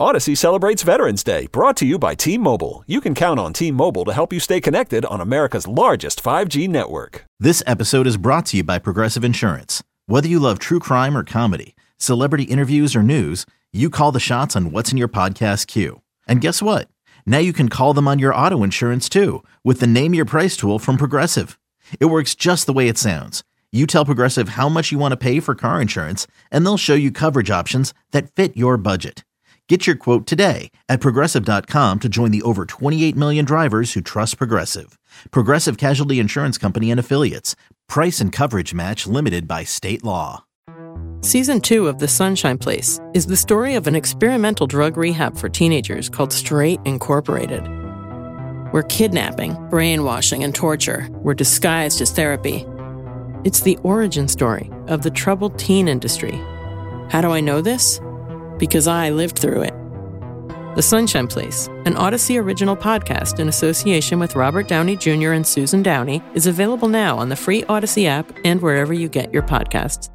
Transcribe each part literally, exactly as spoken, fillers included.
Odyssey celebrates Veterans Day, brought to you by T-Mobile. You can count on T-Mobile to help you stay connected on America's largest five G network. This episode is brought to you by Progressive Insurance. Whether you love true crime or comedy, celebrity interviews or news, you call the shots on what's in your podcast queue. And guess what? Now you can call them on your auto insurance too, with the Name Your Price tool from Progressive. It works just the way it sounds. You tell Progressive how much you want to pay for car insurance, and they'll show you coverage options that fit your budget. Get your quote today at Progressive dot com to join the over twenty-eight million drivers who trust Progressive. Progressive Casualty Insurance Company and Affiliates. Price and coverage match limited by state law. Season two of The Sunshine Place is the story of an experimental drug rehab for teenagers called Straight Incorporated, where kidnapping, brainwashing, and torture were disguised as therapy. It's the origin story of the troubled teen industry. How do I know this? Because I lived through it. The Sunshine Place, an Odyssey original podcast in association with Robert Downey Junior and Susan Downey, is available now on the free Odyssey app and wherever you get your podcasts.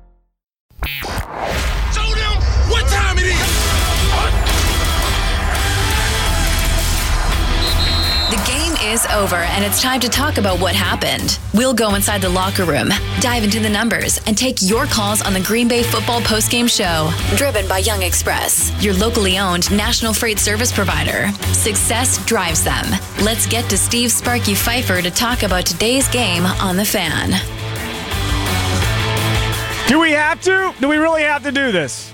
Show them what time it is! The game is over, and it's time to talk about what happened. We'll go inside the locker room, dive into the numbers, and take your calls on the Green Bay Football Postgame Show. Driven by Young Express, your locally owned national freight service provider. Success drives them. Let's get to Steve Sparky Pfeiffer to talk about today's game on The Fan. Do we have to? Do we really have to do this?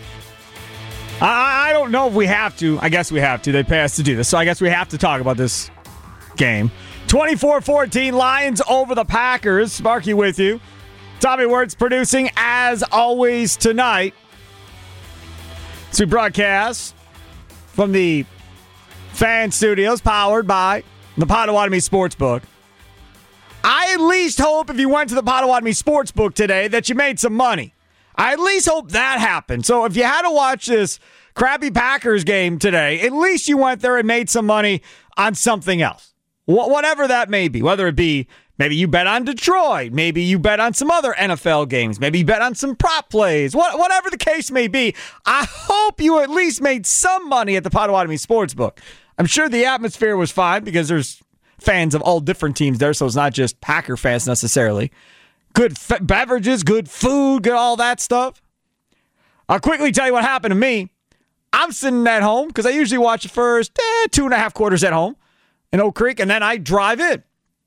I, I don't know if we have to. I guess we have to. They pay us to do this, so I guess we have to talk about this game. twenty-four fourteen Lions over the Packers. Sparky with you. Tommy Wirtz producing as always tonight. So we broadcast from the Fan Studios powered by the Potawatomi Sportsbook. I at least hope if you went to the Potawatomi Sportsbook today that you made some money. I at least hope that happened. So if you had to watch this crappy Packers game today, at least you went there and made some money on something else. Wh- whatever that may be. Whether it be maybe you bet on Detroit. Maybe you bet on some other N F L games. Maybe you bet on some prop plays. What, whatever the case may be, I hope you at least made some money at the Potawatomi Sportsbook. I'm sure the atmosphere was fine because there's fans of all different teams there, so it's not just Packer fans necessarily. Good f- beverages, good food, good all that stuff. I'll quickly tell you what happened to me. I'm sitting at home because I usually watch the first eh, two and a half quarters at home in Oak Creek, and then I drive in.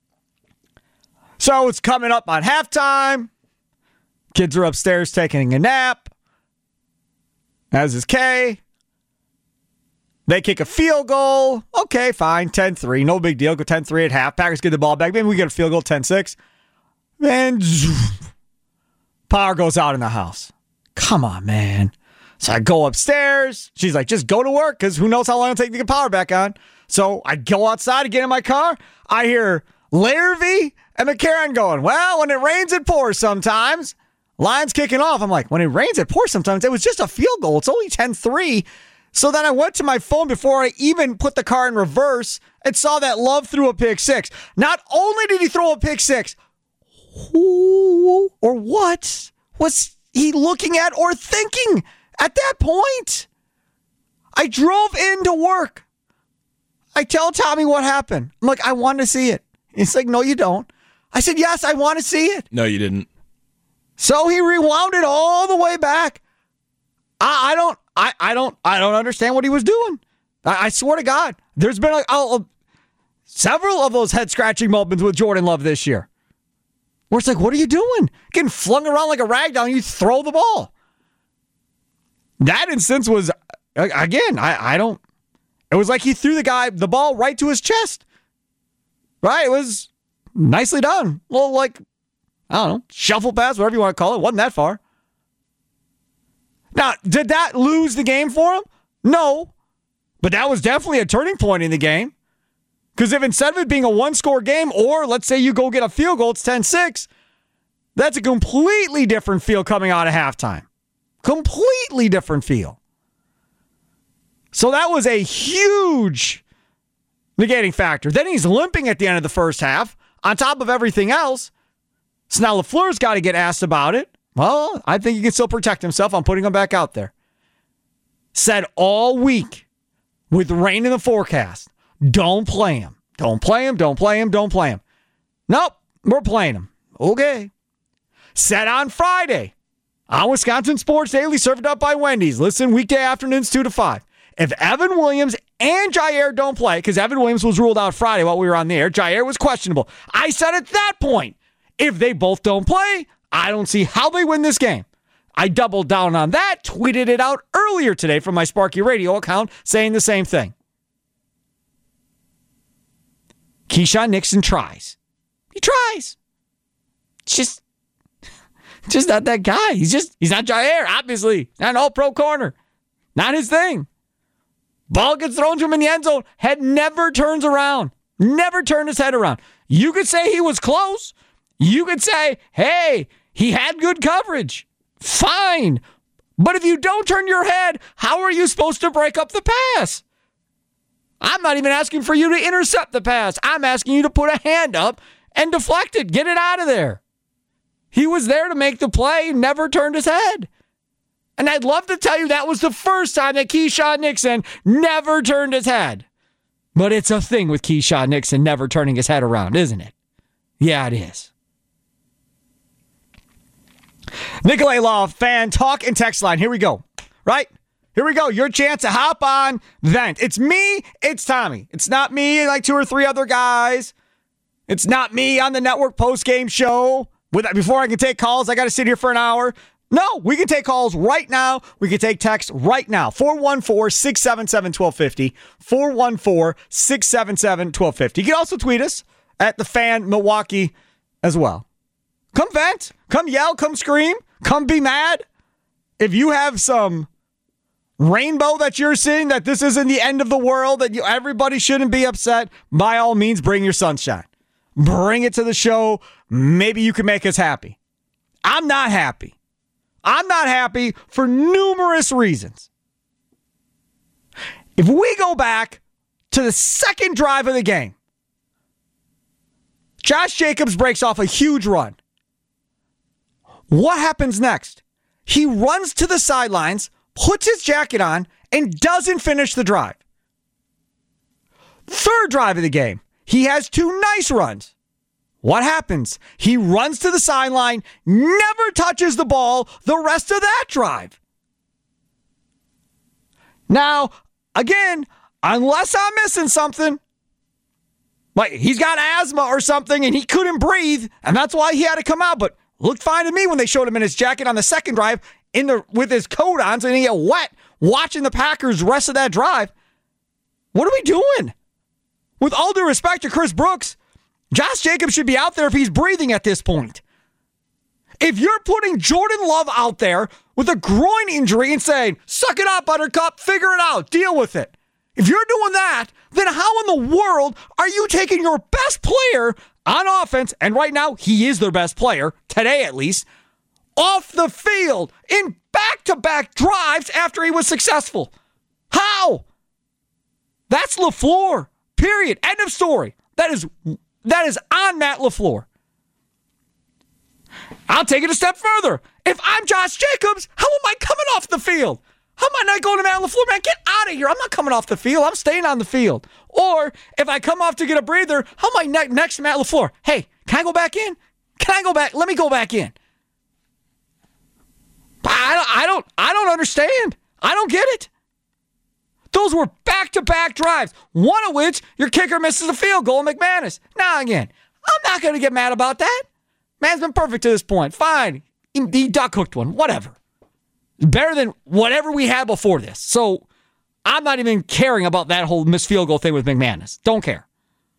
So it's coming up on halftime. Kids are upstairs taking a nap, as is Kay. They kick a field goal. Okay, fine. ten three. No big deal. Go ten three at half. Packers get the ball back. Maybe we get a field goal ten six. Then power goes out in the house. Come on, man. So I go upstairs. She's like, just go to work because who knows how long it'll take to get power back on. So I go outside to get in my car. I hear Larrabee and McCarron going, well, when it rains, it pours sometimes. Lions kicking off. I'm like, when it rains, it pours sometimes. It was just a field goal. It's only ten three. So then I went to my phone before I even put the car in reverse and saw that Love threw a pick six. Not only did he throw a pick six, who or what was he looking at or thinking at that point? I drove into work. I tell Tommy what happened. I'm like, I want to see it. He's like, no, you don't. I said, yes, I want to see it. No, you didn't. So he rewound it all the way back. I, I don't. I, I don't I don't understand what he was doing. I, I swear to God, there's been a, a, a, several of those head-scratching moments with Jordan Love this year. Where it's like, what are you doing? Getting flung around like a rag doll, you throw the ball. That instance was, again, I, I don't, it was like he threw the guy, the ball right to his chest. Right? It was nicely done. A little like, I don't know, shuffle pass, whatever you want to call it. Wasn't that far. Now, did that lose the game for him? No. But that was definitely a turning point in the game. Because if instead of it being a one-score game, or let's say you go get a field goal, it's ten six, that's a completely different feel coming out of halftime. Completely different feel. So that was a huge negating factor. Then he's limping at the end of the first half, on top of everything else. So now LaFleur's got to get asked about it. Well, I think he can still protect himself. I'm putting him back out there. Said all week, with rain in the forecast. Don't play him. Don't play him. Don't play him. Don't play him. Nope, we're playing him. Okay. Said on Friday on Wisconsin Sports Daily, served up by Wendy's. Listen, weekday afternoons, two to five. If Evan Williams and Jair don't play, because Evan Williams was ruled out Friday while we were on the air, Jair was questionable. I said at that point, if they both don't play, I don't see how they win this game. I doubled down on that, tweeted it out earlier today from my Sparky Radio account, saying the same thing. Keyshawn Nixon tries. He tries. Just, just not that guy. He's just, he's not Jair, obviously. Not an all-pro corner. Not his thing. Ball gets thrown to him in the end zone. Head never turns around. Never turned his head around. You could say he was close. You could say, hey, he had good coverage. Fine. But if you don't turn your head, how are you supposed to break up the pass? I'm not even asking for you to intercept the pass. I'm asking you to put a hand up and deflect it. Get it out of there. He was there to make the play, never turned his head. And I'd love to tell you that was the first time that Keyshawn Nixon never turned his head. But it's a thing with Keyshawn Nixon never turning his head around, isn't it? Yeah, it is. Nicolay Law, fan talk and text line. Here we go. Right? Here we go. Your chance to hop on, vent. It's me. It's Tommy. It's not me and like two or three other guys. It's not me on the network post-game show. With, before I can take calls, I got to sit here for an hour. No, we can take calls right now. We can take texts right now. four one four, six seven seven, one two five zero. four one four, six seven seven, one two five zero. You can also tweet us at the Fan Milwaukee as well. Come vent. Come yell. Come scream. Come be mad. If you have some rainbow that you're seeing, that this isn't the end of the world, that you, everybody shouldn't be upset, by all means, bring your sunshine. Bring it to the show. Maybe you can make us happy. I'm not happy. I'm not happy for numerous reasons. If we go back to the second drive of the game, Josh Jacobs breaks off a huge run. What happens next? He runs to the sidelines, puts his jacket on, and doesn't finish the drive. Third drive of the game, he has two nice runs. What happens? He runs to the sideline, never touches the ball the rest of that drive. Now, again, unless I'm missing something, like he's got asthma or something and he couldn't breathe, and that's why he had to come out, but looked fine to me when they showed him in his jacket on the second drive in the with his coat on so he didn't get wet watching the Packers rest of that drive. What are we doing? With all due respect to Chris Brooks, Josh Jacobs should be out there if he's breathing at this point. If you're putting Jordan Love out there with a groin injury and saying, suck it up, Buttercup, figure it out, deal with it. If you're doing that, then how in the world are you taking your best player on offense, and right now he is their best player, today at least, off the field in back-to-back drives after he was successful? How? That's LaFleur. Period. End of story. That is that is on Matt LaFleur. I'll take it a step further. If I'm Josh Jacobs, how am I coming off the field? How am I not going to Matt LaFleur? Man, get out of here. I'm not coming off the field. I'm staying on the field. Or if I come off to get a breather, how am I ne- next to Matt LaFleur? Hey, can I go back in? Can I go back? Let me go back in. I don't, I don't, I don't understand. I don't get it. Those were back-to-back drives, one of which your kicker misses a field goal, McManus. Now again, I'm not going to get mad about that. Man's been perfect to this point. Fine. He, he duck-hooked one. Whatever. Better than whatever we had before this. So I'm not even caring about that whole missed field goal thing with McManus. Don't care.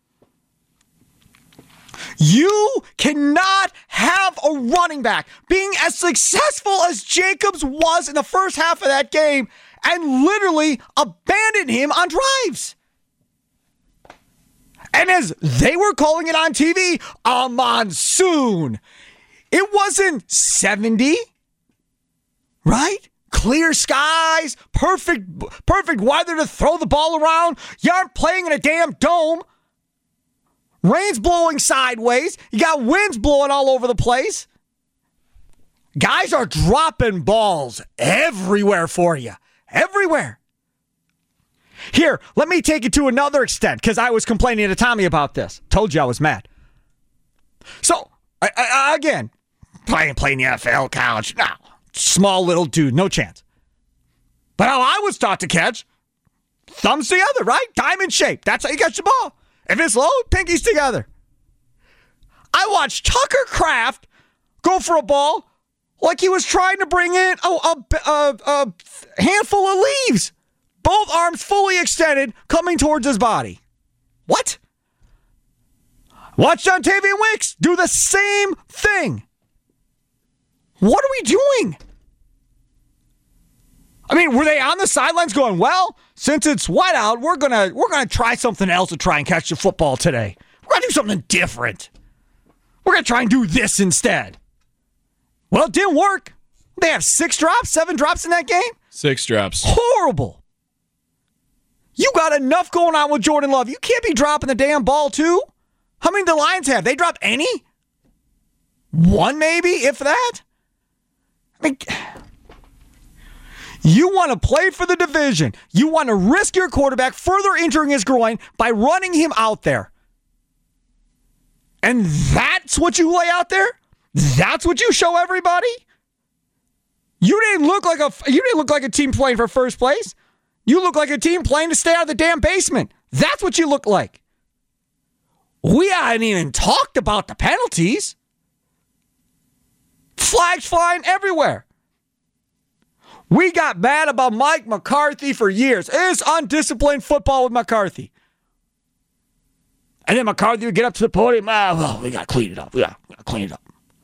You cannot have a running back being as successful as Jacobs was in the first half of that game and literally abandon him on drives. And as they were calling it on T V, a monsoon. It wasn't seventy, right? Clear skies, perfect, perfect weather to throw the ball around. You aren't playing in a damn dome. Rain's blowing sideways. You got winds blowing all over the place. Guys are dropping balls everywhere for you. Everywhere. Here, let me take it to another extent, because I was complaining to Tommy about this. Told you I was mad. So, I, I, again, playing, playing the N F L, college, no. Small little dude, no chance. But how I was taught to catch, thumbs together, right? Diamond shape. That's how you catch the ball. If it's low, pinkies together. I watched Tucker Kraft go for a ball like he was trying to bring in a, a, a, a handful of leaves. Both arms fully extended, coming towards his body. What? Watch Dontavian Wicks do the same thing. What are we doing? I mean, were they on the sidelines going, well, since it's white out, we're gonna we're gonna try something else to try and catch the football today. We're gonna do something different. We're gonna try and do this instead. Well, it didn't work. They have six drops, seven drops in that game? Six drops. Horrible. You got enough going on with Jordan Love. You can't be dropping the damn ball, too. How many did the Lions have? They dropped any? One, maybe, if that? I mean, you want to play for the division. You want to risk your quarterback further injuring his groin by running him out there. And that's what you lay out there? That's what you show everybody? You didn't look like a you didn't look like a team playing for first place. You look like a team playing to stay out of the damn basement. That's what you look like. We haven't even talked about the penalties. Flags flying everywhere. We got mad about Mike McCarthy for years. It's undisciplined football with McCarthy. And then McCarthy would get up to the podium. Ah, well, we got to clean it up. We got to clean it up.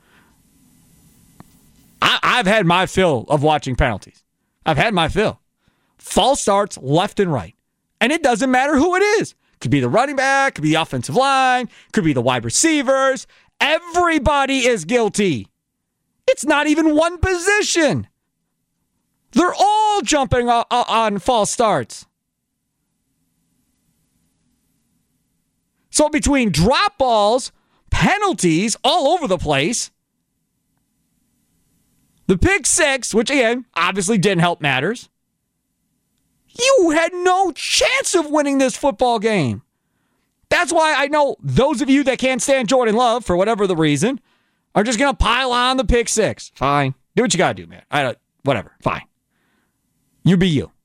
I, I've had my fill of watching penalties. I've had my fill. False starts left and right. And it doesn't matter who it is. Could be the running back, could be the offensive line, could be the wide receivers. Everybody is guilty. It's not even one position. They're all jumping on, on false starts. So between drop balls, penalties all over the place, the pick six, which again, obviously didn't help matters, you had no chance of winning this football game. That's why I know those of you that can't stand Jordan Love, for whatever the reason, are just going to pile on the pick six. Fine. Do what you got to do, man. I don't, whatever. Fine. You be you.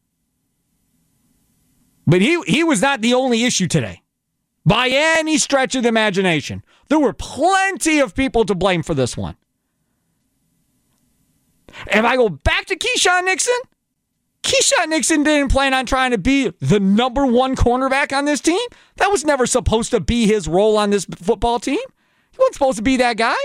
But he, he was not the only issue today. By any stretch of the imagination. There were plenty of people to blame for this one. If I go back to Keyshawn Nixon, Keyshawn Nixon didn't plan on trying to be the number one cornerback on this team. That was never supposed to be his role on this football team. He wasn't supposed to be that guy.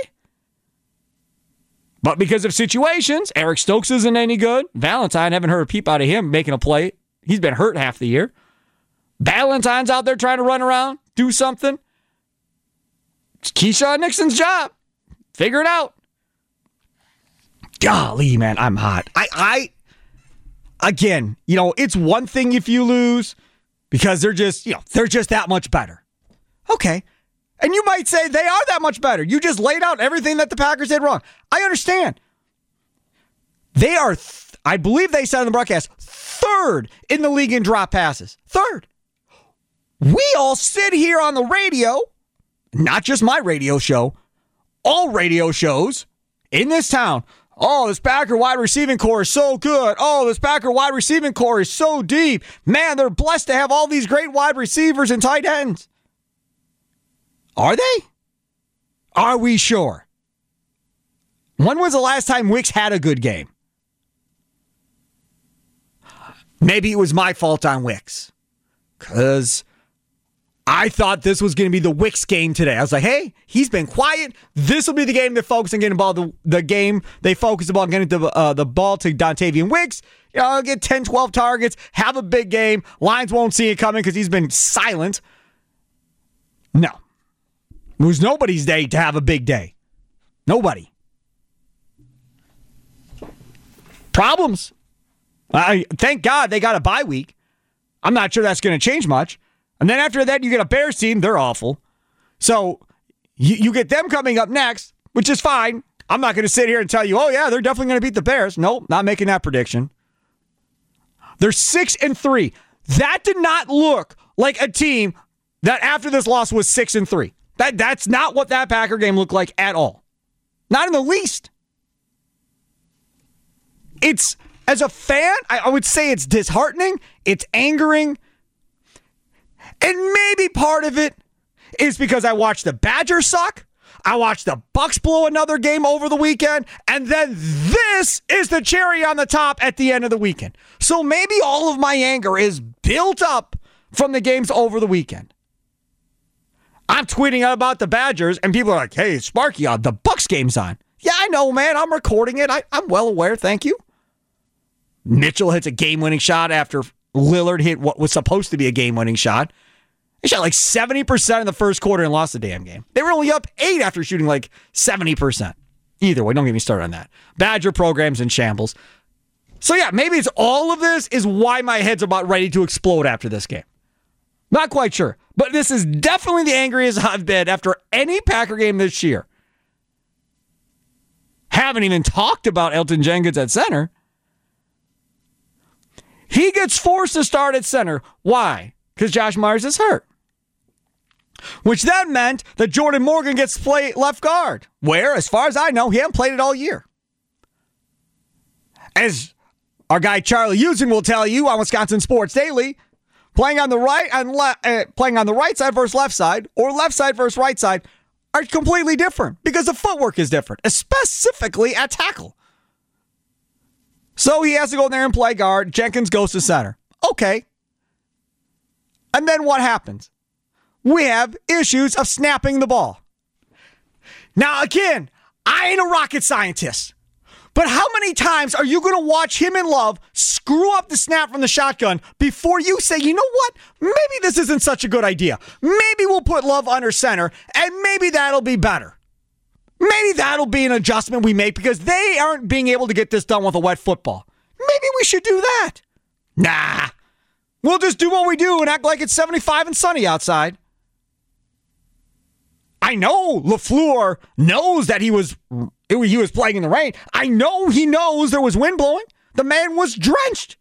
But because of situations, Eric Stokes isn't any good. Valentine, haven't heard a peep out of him making a play. He's been hurt half the year. Valentine's out there trying to run around, do something. It's Keyshawn Nixon's job. Figure it out. Golly, man, I'm hot. I, I, again, you know, it's one thing if you lose because they're just, you know, they're just that much better. Okay. And you might say they are that much better. You just laid out everything that the Packers did wrong. I understand. They are, th- I believe they said on the broadcast, third in the league in drop passes. Third. We all sit here on the radio, not just my radio show, all radio shows in this town. Oh, this Packer wide receiving core is so good. Oh, this Packer wide receiving core is so deep. Man, they're blessed to have all these great wide receivers and tight ends. Are they? Are we sure? When was the last time Wicks had a good game? Maybe it was my fault on Wicks. Because I thought this was going to be the Wicks game today. I was like, hey, he's been quiet. This will be the game they focus on getting the ball. The, the game they focus on getting the, uh, the ball to Dontavian Wicks. You know, I'll get ten, twelve targets, have a big game. Lions won't see it coming because he's been silent. No. It was nobody's day to have a big day. Nobody. Problems. I thank God they got a bye week. I'm not sure that's going to change much. And then after that, you get a Bears team. They're awful. So you, you get them coming up next, which is fine. I'm not going to sit here and tell you, oh, yeah, they're definitely going to beat the Bears. Nope, not making that prediction. They're six and three. That did not look like a team that after this loss was six and three. That that's not what that Packer game looked like at all. Not in the least. It's, as a fan, I, I would say it's disheartening, it's angering, and maybe part of it is because I watched the Badgers suck, I watched the Bucks blow another game over the weekend, and then this is the cherry on the top at the end of the weekend. So maybe all of my anger is built up from the games over the weekend. I'm tweeting about the Badgers, and people are like, hey, Sparky, uh, the Bucks game's on. Yeah, I know, man. I'm recording it. I, I'm well aware. Thank you. Mitchell hits a game-winning shot after Lillard hit what was supposed to be a game-winning shot. They shot like seventy percent in the first quarter and lost the damn game. They were only up eight after shooting like seventy percent. Either way, don't get me started on that. Badger program's in shambles. So yeah, maybe it's all of this is why my head's about ready to explode after this game. Not quite sure. But this is definitely the angriest I've been after any Packer game this year. Haven't even talked about Elgton Jenkins at center. He gets forced to start at center. Why? Because Josh Myers is hurt. Which then meant that Jordan Morgan gets to play left guard, where, as far as I know, he hasn't played it all year. As our guy Charlie Using will tell you on Wisconsin Sports Daily, playing on the right and le- uh, playing on the right side versus left side, or left side versus right side, are completely different because the footwork is different, specifically at tackle. So he has to go there and play guard. Jenkins goes to center. Okay. And then what happens? We have issues of snapping the ball. Now, again, I ain't a rocket scientist, but how many times are you going to watch him and Love screw up the snap from the shotgun before you say, you know what? Maybe this isn't such a good idea. Maybe we'll put Love under center, and maybe that'll be better. Maybe that'll be an adjustment we make because they aren't being able to get this done with a wet football. Maybe we should do that. Nah. We'll just do what we do and act like it's seventy-five and sunny outside. I know LaFleur knows that he was he was playing in the rain. I know he knows there was wind blowing. The man was drenched.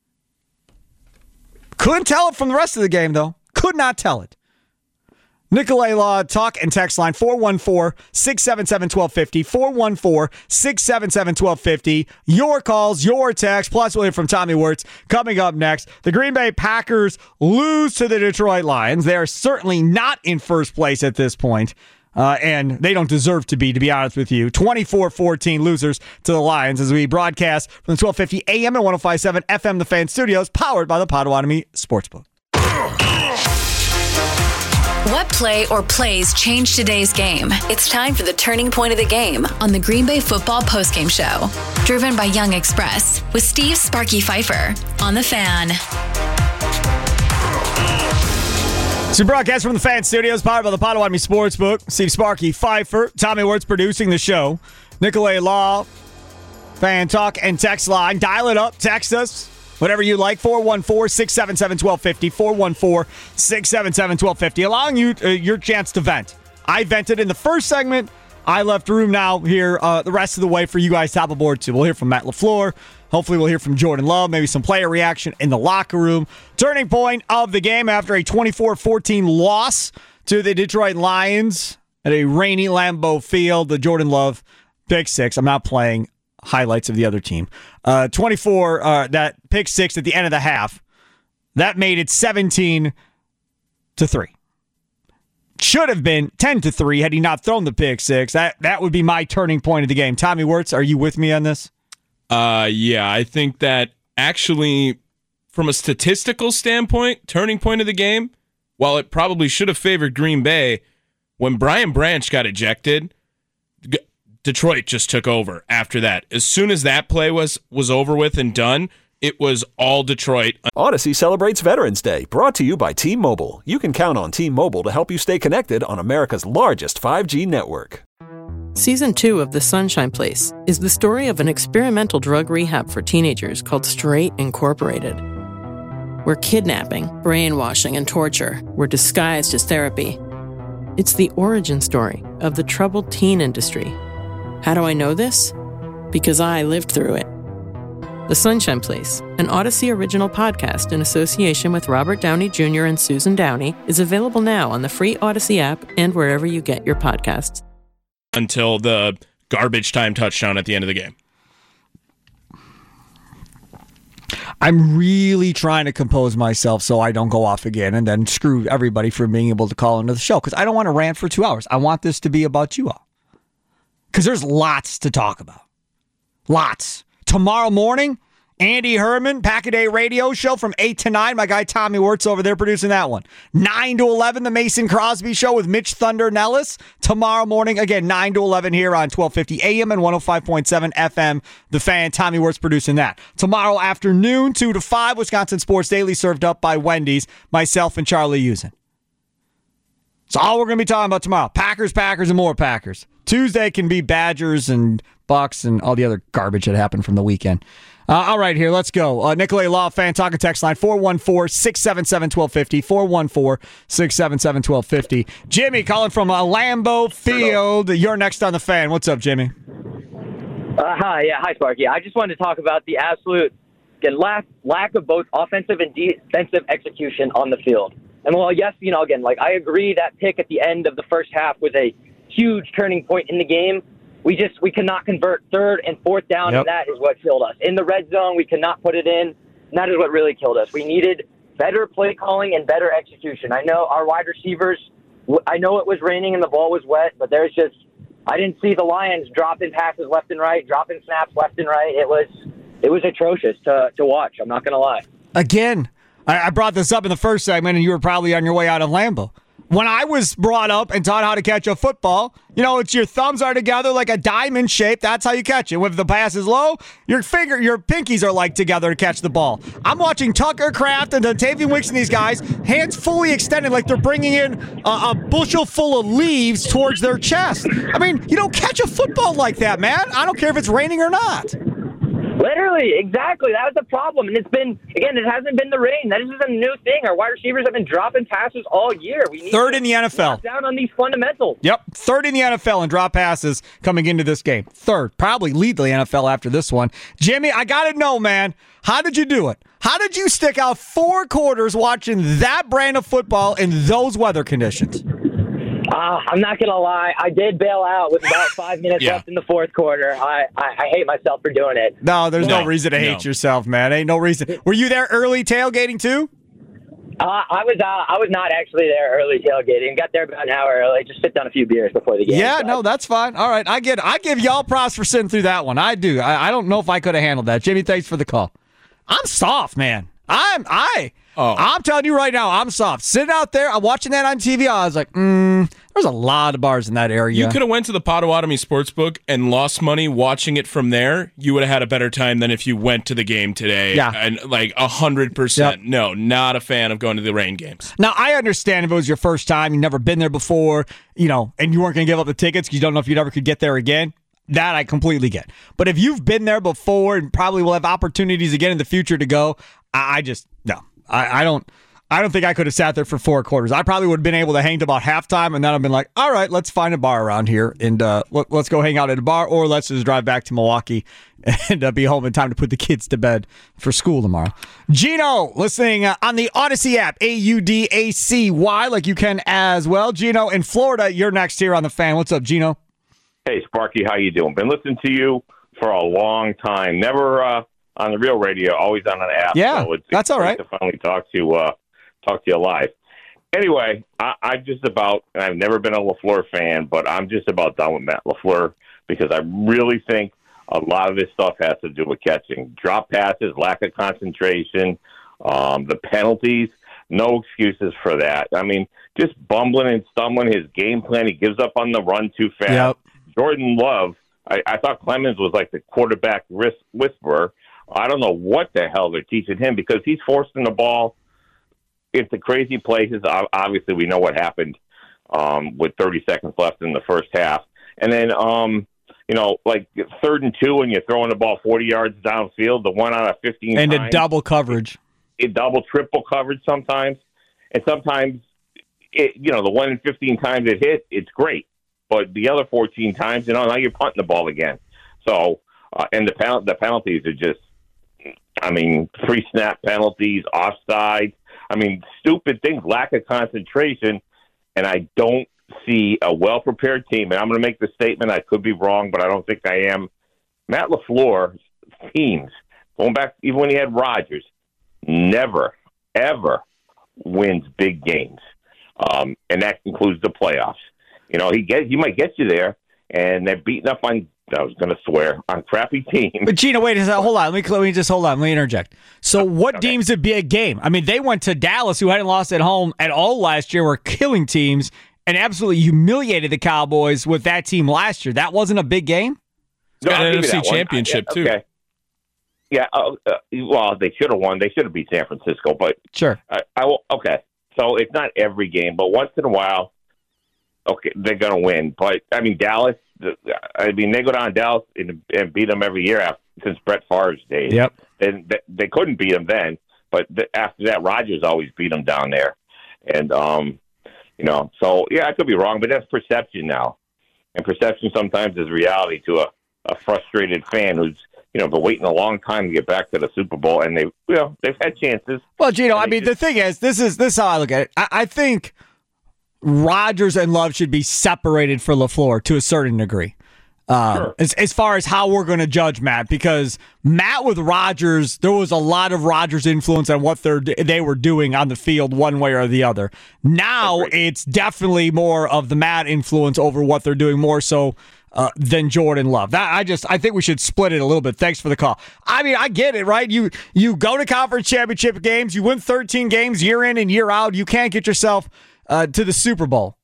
Couldn't tell it from the rest of the game, though. Could not tell it. Nicolay Law, talk and text line four one four, six seven seven, one two five zero, four one four, six seven seven, one two five zero. Your calls, your texts, plus we'll hear from Tommy Wirtz coming up next. The Green Bay Packers lose to the Detroit Lions. They are certainly not in first place at this point, uh, and they don't deserve to be, to be honest with you. twenty-four fourteen losers to the Lions as we broadcast from the twelve fifty A M and one oh five point seven F M The Fan Studios, powered by the Potawatomi Sportsbook. What play or plays changed today's game? It's time for the turning point of the game on the Green Bay Football Postgame Show. Driven by Young Express with Steve Sparky Pfeiffer on The Fan. So broadcast from the Fan Studios, powered by the Potawatomi Sportsbook. Steve Sparky Pfeiffer, Tommy Wirtz producing the show. Nicolay Law, Fan Talk and Text Line. Dial it up, text us. Whatever you like, four one four, six seven seven, one two five zero, four one four, six seven seven, one two five zero, allowing you uh, your chance to vent. I vented in the first segment. I left room now here uh, the rest of the way for you guys to hop aboard too. We'll hear from Matt LaFleur. Hopefully we'll hear from Jordan Love, maybe some player reaction in the locker room. Turning point of the game after a twenty-four fourteen loss to the Detroit Lions at a rainy Lambeau Field. The Jordan Love pick six. I'm not playing highlights of the other team. Uh, twenty-four, uh, that pick six at the end of the half, that made it seventeen to three. Should have been ten to three had he not thrown the pick six. That that would be my turning point of the game. Tommy Wirtz, are you with me on this? Uh, yeah, I think that actually, from a statistical standpoint, turning point of the game, while it probably should have favored Green Bay, when Brian Branch got ejected, Detroit just took over after that. As soon as that play was was over with and done, it was all Detroit. Odyssey celebrates Veterans Day, brought to you by T-Mobile. You can count on T-Mobile to help you stay connected on America's largest five G network. Season two of The Sunshine Place is the story of an experimental drug rehab for teenagers called Straight Incorporated, where kidnapping, brainwashing, and torture were disguised as therapy. It's the origin story of the troubled teen industry. How do I know this? Because I lived through it. The Sunshine Place, an Odyssey original podcast in association with Robert Downey Junior and Susan Downey, is available now on the free Odyssey app and wherever you get your podcasts. Until the garbage time touchdown at the end of the game. I'm really trying to compose myself so I don't go off again and then screw everybody from being able to call into the show, because I don't want to rant for two hours. I want this to be about you all, because there's lots to talk about. Lots. Tomorrow morning, Andy Herman, Pack-A-Day radio show from eight to nine. My guy Tommy Wirtz over there producing that one. nine to eleven, the Mason Crosby show with Mitch Thunder Nellis. Tomorrow morning, again, nine to eleven here on twelve fifty A M and one oh five point seven F M. The Fan, Tommy Wirtz producing that. Tomorrow afternoon, two to five, Wisconsin Sports Daily served up by Wendy's, myself and Charlie Usen. So all we're going to be talking about tomorrow, Packers, Packers, and more Packers. Tuesday can be Badgers and Bucks and all the other garbage that happened from the weekend. Uh, all right, here, let's go. Uh, Nicolay Law Fan Talking Text Line, four one four, six seven seven, one two five zero, four one four, six seven seven, one two five zero. Jimmy calling from uh, Lambeau Field. You're next on the Fan. What's up, Jimmy? Uh, hi, yeah, hi, Sparky. I just wanted to talk about the absolute again, lack, lack of both offensive and defensive execution on the field. And, well, yes, you know, again, like, I agree that pick at the end of the first half was a huge turning point in the game. We just, we cannot convert third and fourth down, yep. and that is what killed us. In the red zone, we cannot put it in, and that is what really killed us. We needed better play calling and better execution. I know our wide receivers, I know it was raining and the ball was wet, but there's just, I didn't see the Lions dropping passes left and right, dropping snaps left and right. It was, it was atrocious to, to watch. I'm not going to lie. Again, I brought this up in the first segment, and you were probably on your way out of Lambeau. When I was brought up and taught how to catch a football, you know, it's your thumbs are together like a diamond shape. That's how you catch it. If the pass is low, your finger, your pinkies are like together to catch the ball. I'm watching Tucker Kraft and Dontavian Wicks and these guys, hands fully extended like they're bringing in a, a bushel full of leaves towards their chest. I mean, you don't catch a football like that, man. I don't care if it's raining or not. Literally, exactly. That was the problem. And it's been, again, it hasn't been the rain. That isn't a new thing. Our wide receivers have been dropping passes all year. We need Third in the N F L. Down on these fundamentals. Yep. Third in the N F L in drop passes coming into this game. Third. Probably lead the N F L after this one. Jimmy, I got to know, man, how did you do it? How did you stick out four quarters watching that brand of football in those weather conditions? Uh, I'm not going to lie. I did bail out with about five minutes yeah. left in the fourth quarter. I, I, I hate myself for doing it. No, there's no, no reason to hate no. yourself, man. Ain't no reason. Were you there early tailgating too? Uh, I was uh, I was not actually there early tailgating. Got there about an hour early. Just sit down a few beers before the game. Yeah, but. no, that's fine. All right, I get it. I give y'all props for sitting through that one. I do. I, I don't know if I could have handled that. Jimmy, thanks for the call. I'm soft, man. I'm I. Oh. I'm telling you right now, I'm soft. Sitting out there, I'm watching that on T V. I was like, mm, there's a lot of bars in that area. You could have went to the Potawatomi Sportsbook and lost money watching it from there. You would have had a better time than if you went to the game today. Yeah. And like one hundred percent. Yep. No, not a fan of going to the rain games. Now, I understand if it was your first time, you've never been there before, you know, and you weren't going to give up the tickets because you don't know if you'd ever could get there again. That I completely get. But if you've been there before and probably will have opportunities again in the future to go, I, I just, no. I, I don't I don't think I could have sat there for four quarters. I probably would have been able to hang to about halftime, and then I've been like, all right, let's find a bar around here, and uh, let, let's go hang out at a bar, or let's just drive back to Milwaukee and uh, be home in time to put the kids to bed for school tomorrow. Gino, listening uh, on the Odyssey app, A U D A C Y, like you can as well. Gino, in Florida, you're next here on The Fan. What's up, Gino? Hey, Sparky, how you doing? Been listening to you for a long time. Never uh, on the real radio, always on an app. Yeah, so it's, that's it's all right. To finally talk to uh, talk to you live. Anyway, I, I'm just about, and I've never been a LaFleur fan, but I'm just about done with Matt LaFleur because I really think a lot of this stuff has to do with catching. Drop passes, lack of concentration, um, the penalties, no excuses for that. I mean, just bumbling and stumbling his game plan. He gives up on the run too fast. Yep. Jordan Love, I, I thought Clemens was like the quarterback risk whisperer. I don't know what the hell they're teaching him because he's forcing the ball into crazy places. Obviously, we know what happened um, with thirty seconds left in the first half. And then, um, you know, like third and two and you're throwing the ball forty yards downfield, the one out of fifteen and times. a double coverage. It double, triple coverage sometimes. And sometimes, it, you know, the one in fifteen times it hit, it's great. But the other fourteen times, you know, now you're punting the ball again. So, uh, and the, pen- the penalties are just I mean, free snap penalties, offside. I mean, stupid things, lack of concentration, and I don't see a well-prepared team. And I'm going to make the statement, I could be wrong, but I don't think I am. Matt LaFleur's teams, going back even when he had Rodgers, never, ever wins big games, um, and that includes the playoffs. You know, he get he might get you there, and they're beating up on, I was going to swear, on crappy teams. But Gino, wait a second. Hold on. Let me, let me just hold on. Let me interject. So what okay. deems a big game? I mean, they went to Dallas, who hadn't lost at home at all last year, were killing teams, and absolutely humiliated the Cowboys with that team last year. That wasn't a big game? It's got an N F C championship, yeah, okay. too. Yeah, uh, uh, well, they should have won. They should have beat San Francisco, but sure. I, I will, okay, so it's not every game, but once in a while, okay, they're going to win. But, I mean, Dallas, I mean, they go down to Dallas and, and beat them every year after, since Brett Favre's days. Yep. And they, they couldn't beat them then, but the, after that, Rodgers always beat them down there. And, um, you know, so, yeah, I could be wrong, but that's perception now. And perception sometimes is reality to a, a frustrated fan who's, you know, been waiting a long time to get back to the Super Bowl, and they, you know, they've had chances. Well, Gino, I mean, just, the thing is, this is this is how I look at it. I, I think Rodgers and Love should be separated for LaFleur to a certain degree. Um, sure. as, as far as how we're going to judge Matt, because Matt with Rodgers, there was a lot of Rodgers influence on what they're, they were doing on the field one way or the other. Now Agreed. It's definitely more of the Matt influence over what they're doing, more so uh, than Jordan Love. That I just I think we should split it a little bit. Thanks for the call. I mean, I get it, right? You you go to conference championship games, you win thirteen games year in and year out. You can't get yourself uh, to the Super Bowl.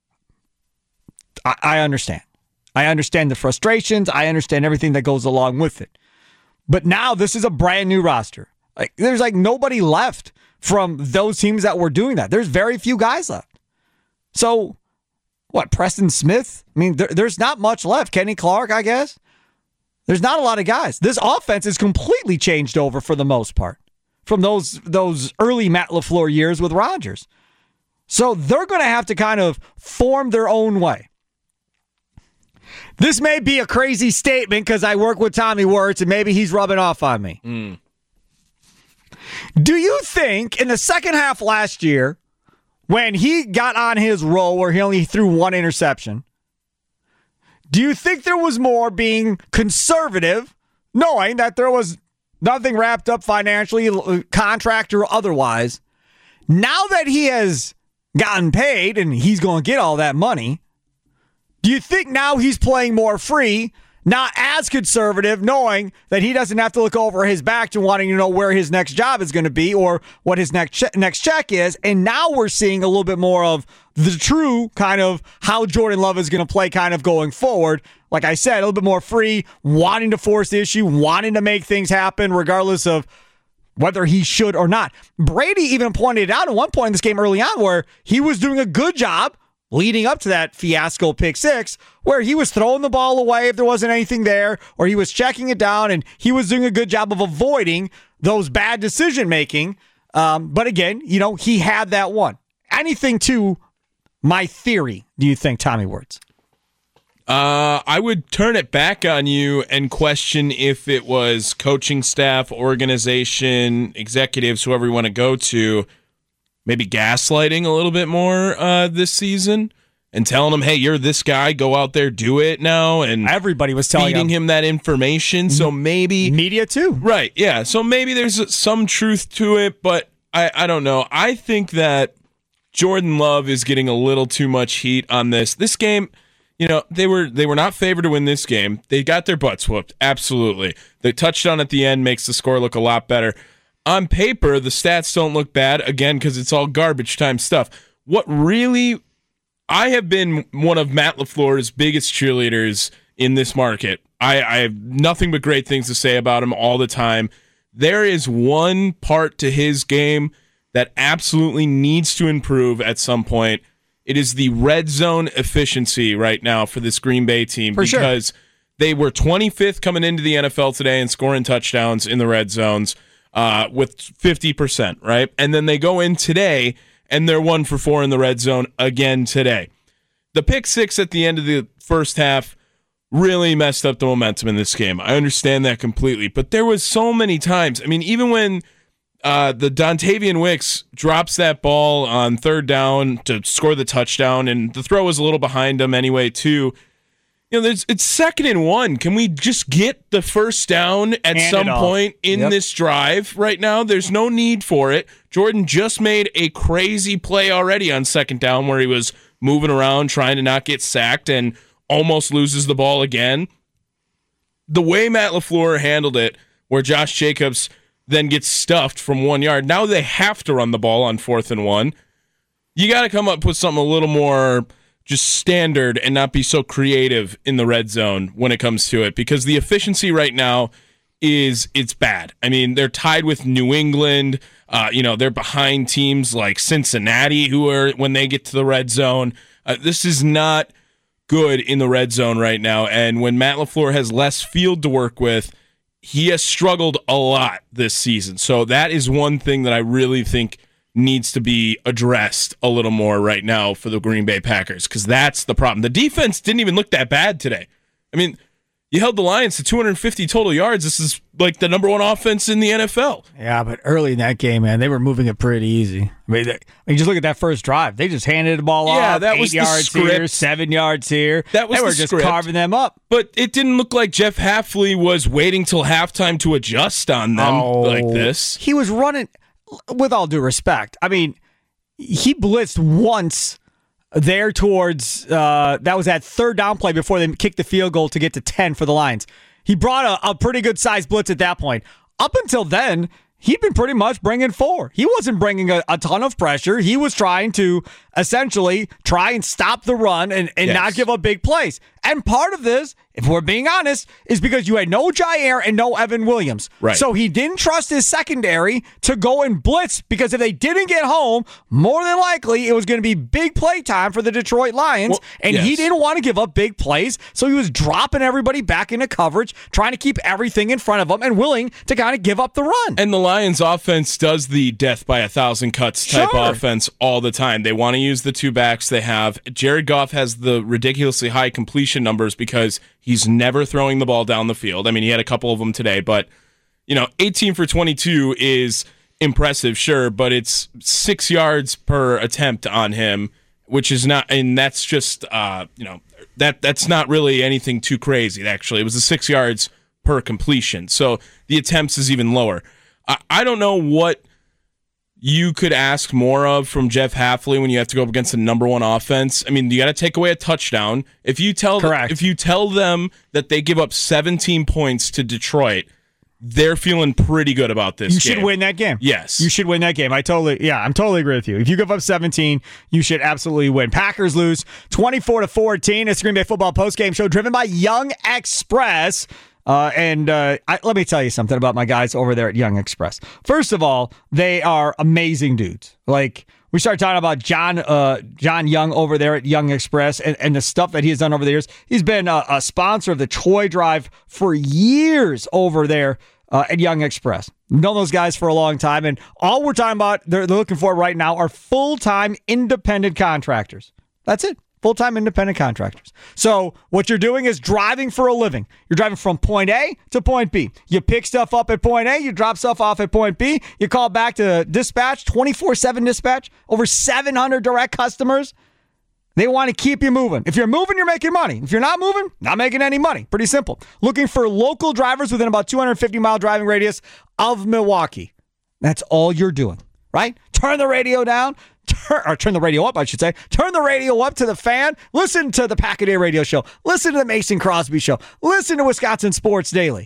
I, I understand. I understand the frustrations. I understand everything that goes along with it. But now this is a brand new roster. Like, there's like nobody left from those teams that were doing that. There's very few guys left. So, what, Preston Smith? I mean, there, there's not much left. Kenny Clark, I guess. There's not a lot of guys. This offense is completely changed over for the most part from those, those early Matt LaFleur years with Rodgers. So they're going to have to kind of form their own way. This may be a crazy statement because I work with Tommy Wirtz and maybe he's rubbing off on me. Mm. Do you think in the second half last year, when he got on his roll where he only threw one interception, do you think there was more being conservative, knowing that there was nothing wrapped up financially, contract or otherwise? Now that he has gotten paid and he's going to get all that money, do you think now he's playing more free, not as conservative, knowing that he doesn't have to look over his back to wanting to know where his next job is going to be or what his next che- next check is? And now we're seeing a little bit more of the true kind of how Jordan Love is going to play kind of going forward. Like I said, a little bit more free, wanting to force the issue, wanting to make things happen regardless of whether he should or not. Brady even pointed out at one point in this game early on where he was doing a good job leading up to that fiasco pick six, where he was throwing the ball away if there wasn't anything there, or he was checking it down, and he was doing a good job of avoiding those bad decision-making. Um, but again, you know, he had that one. Anything to my theory, do you think, Tommy Wirtz? Uh, I would turn it back on you and question if it was coaching staff, organization, executives, whoever you want to go to, maybe gaslighting a little bit more uh, this season and telling him, hey, you're this guy, go out there, do it now. And everybody was telling feeding him, him that information. So maybe media too. Right. Yeah. So maybe there's some truth to it, but I, I don't know. I think that Jordan Love is getting a little too much heat on this. This game, you know, they were they were not favored to win this game. They got their butts whooped. Absolutely. The touchdown at the end makes the score look a lot better. On paper, the stats don't look bad, again, because it's all garbage time stuff. What really, I have been one of Matt LaFleur's biggest cheerleaders in this market. I, I have nothing but great things to say about him all the time. There is one part to his game that absolutely needs to improve at some point. It is the red zone efficiency right now for this Green Bay team. For because sure. They were twenty-fifth coming into the N F L today and scoring touchdowns in the red zones. Uh, with fifty percent, right? And then they go in today, and they're one for four in the red zone again today. The pick six at the end of the first half really messed up the momentum in this game. I understand that completely. But there was so many times. I mean, even when uh, the Dontavian Wicks drops that ball on third down to score the touchdown, and the throw was a little behind him anyway, too. You know, there's, it's second and one. Can we just get the first down at Hand some point in yep. this drive right now? There's no need for it. Jordan just made a crazy play already on second down where he was moving around trying to not get sacked and almost loses the ball again. The way Matt LaFleur handled it, where Josh Jacobs then gets stuffed from one yard, now they have to run the ball on fourth and one. You got to come up with something a little more just standard and not be so creative in the red zone when it comes to it, because the efficiency right now is it's bad. I mean, they're tied with New England. Uh, you know, they're behind teams like Cincinnati, who are when they get to the red zone. Uh, this is not good in the red zone right now. And when Matt LaFleur has less field to work with, he has struggled a lot this season. So that is one thing that I really think needs to be addressed a little more right now for the Green Bay Packers, because that's the problem. The defense didn't even look that bad today. I mean, you held the Lions to two hundred fifty total yards. This is like the number one offense in the N F L. Yeah, but early in that game, man, they were moving it pretty easy. I mean, they, I mean just look at that first drive. They just handed the ball yeah, off. That eight was yards the here, seven yards here. That was they were the just script. carving them up. But it didn't look like Jeff Hafley was waiting till halftime to adjust on them oh, like this. He was running, with all due respect, I mean, he blitzed once there towards, uh, that was that third down play before they kicked the field goal to get to ten for the Lions. He brought a, a pretty good sized blitz at that point. Up until then, he'd been pretty much bringing four. He wasn't bringing a, a ton of pressure. He was trying to essentially try and stop the run and, and yes. not give up big plays. And part of this, if we're being honest, is because you had no Jair and no Evan Williams. Right. So he didn't trust his secondary to go and blitz, because if they didn't get home, more than likely it was going to be big play time for the Detroit Lions. Well, and yes. he didn't want to give up big plays, so he was dropping everybody back into coverage, trying to keep everything in front of him and willing to kind of give up the run. And the Lions offense does the death by a thousand cuts type Sure. offense all the time. They want to use the two backs they have. Jared Goff has the ridiculously high completion numbers because he's never throwing the ball down the field. I mean, he had a couple of them today, but you know, eighteen for twenty-two is impressive, sure, but it's six yards per attempt on him, which is not, and that's just, uh, you know, that that's not really anything too crazy. Actually, it was the six yards per completion, so the attempts is even lower. I, I don't know what you could ask more of from Jeff Hafley when you have to go up against the number one offense. I mean, you got to take away a touchdown. If you tell Correct. Them, if you tell them that they give up seventeen points to Detroit, they're feeling pretty good about this. You game. should win that game. Yes, you should win that game. I totally, yeah, I'm totally agree with you. If you give up seventeen, you should absolutely win. Packers lose twenty-four to fourteen. It's the Green Bay Football Postgame Show, driven by Young Express. Uh, and uh, I, let me tell you something about my guys over there at Young Express. First of all, they are amazing dudes. Like, we started talking about John uh, John Young over there at Young Express and, and the stuff that he has done over the years. He's been a, a sponsor of the Toy Drive for years over there uh, at Young Express. Known those guys for a long time. And all we're talking about, they're, they're looking for right now, are full-time independent contractors. That's it. Full-time independent contractors. So what you're doing is driving for a living. You're driving from point A to point B. You pick stuff up at point A, you drop stuff off at point B, you call back to dispatch, twenty-four seven dispatch, over seven hundred direct customers. They want to keep you moving. If you're moving, you're making money. If you're not moving, not making any money. Pretty simple. Looking for local drivers within about two hundred fifty mile driving radius of Milwaukee. That's all you're doing, right? Turn the radio down. Turn, or turn the radio up, I should say. Turn the radio up to the fan. Listen to the Pack a Day radio show. Listen to the Mason Crosby show. Listen to Wisconsin Sports Daily.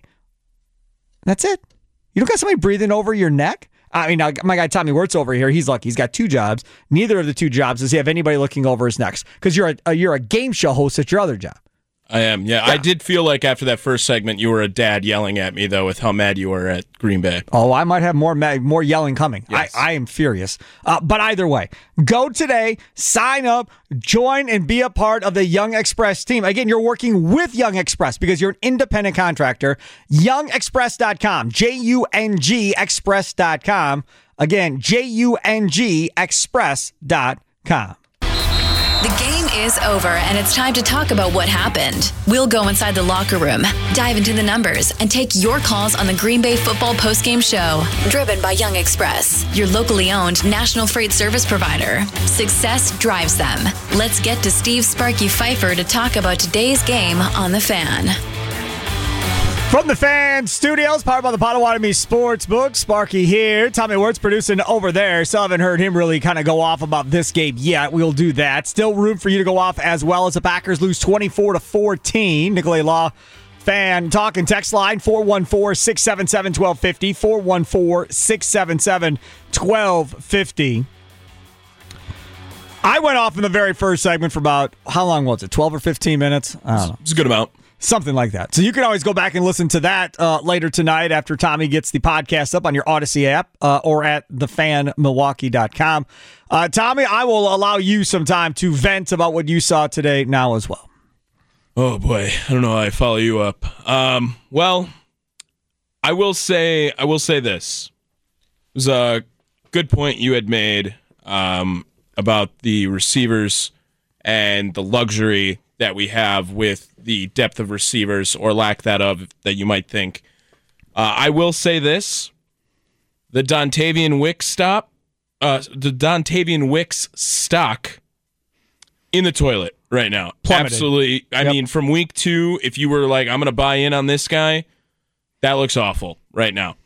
That's it. You don't got somebody breathing over your neck? I mean, my guy Tommy Wirtz over here, he's lucky. He's got two jobs. Neither of the two jobs does he have anybody looking over his necks, because you're a, a you're a game show host at your other job. I am, yeah. yeah. I did feel like after that first segment, you were a dad yelling at me, though, with how mad you were at Green Bay. Oh, I might have more ma- more yelling coming. Yes. I, I am furious. Uh, but either way, go today, sign up, join, and be a part of the Young Express team. Again, you're working with Young Express because you're an independent contractor. young express dot com, J U N G express dot com. Again, J U N G express dot com. The game is over, and it's time to talk about what happened. We'll go inside the locker room, dive into the numbers, and take your calls on the Green Bay Football Postgame Show. Driven by Young Express, your locally owned national freight service provider. Success drives them. Let's get to Steve Sparky Pfeiffer to talk about today's game on The Fan. From the Fan Studios, powered by the Potawatomi Sportsbook, Sparky here. Tommy Wirtz producing over there. Still haven't heard him really kind of go off about this game yet. We'll do that. Still room for you to go off as well as the Packers lose twenty-four to fourteen. Nicolay Law Fan talking text line four one four, six seven seven, one two five zero, four one four, six seven seven, one two five zero. I went off in the very first segment for about, how long was it, twelve or fifteen minutes? I don't know. It's a good amount. Something like that. So you can always go back and listen to that uh, later tonight after Tommy gets the podcast up on your Odyssey app uh, or at the fan milwaukee dot com. Uh, Tommy, I will allow you some time to vent about what you saw today now as well. Oh, boy. I don't know how I follow you up. Um, well, I will say I will say this. It was a good point you had made um, about the receivers and the luxury that we have with the depth of receivers, or lack that of, that you might think. Uh, I will say this. The Dontavian Wicks stop, uh, the Dontavian Wicks stock in the toilet right now. Plummeted. Absolutely. I Yep. mean, from week two, if you were like, I'm going to buy in on this guy, that looks awful right now.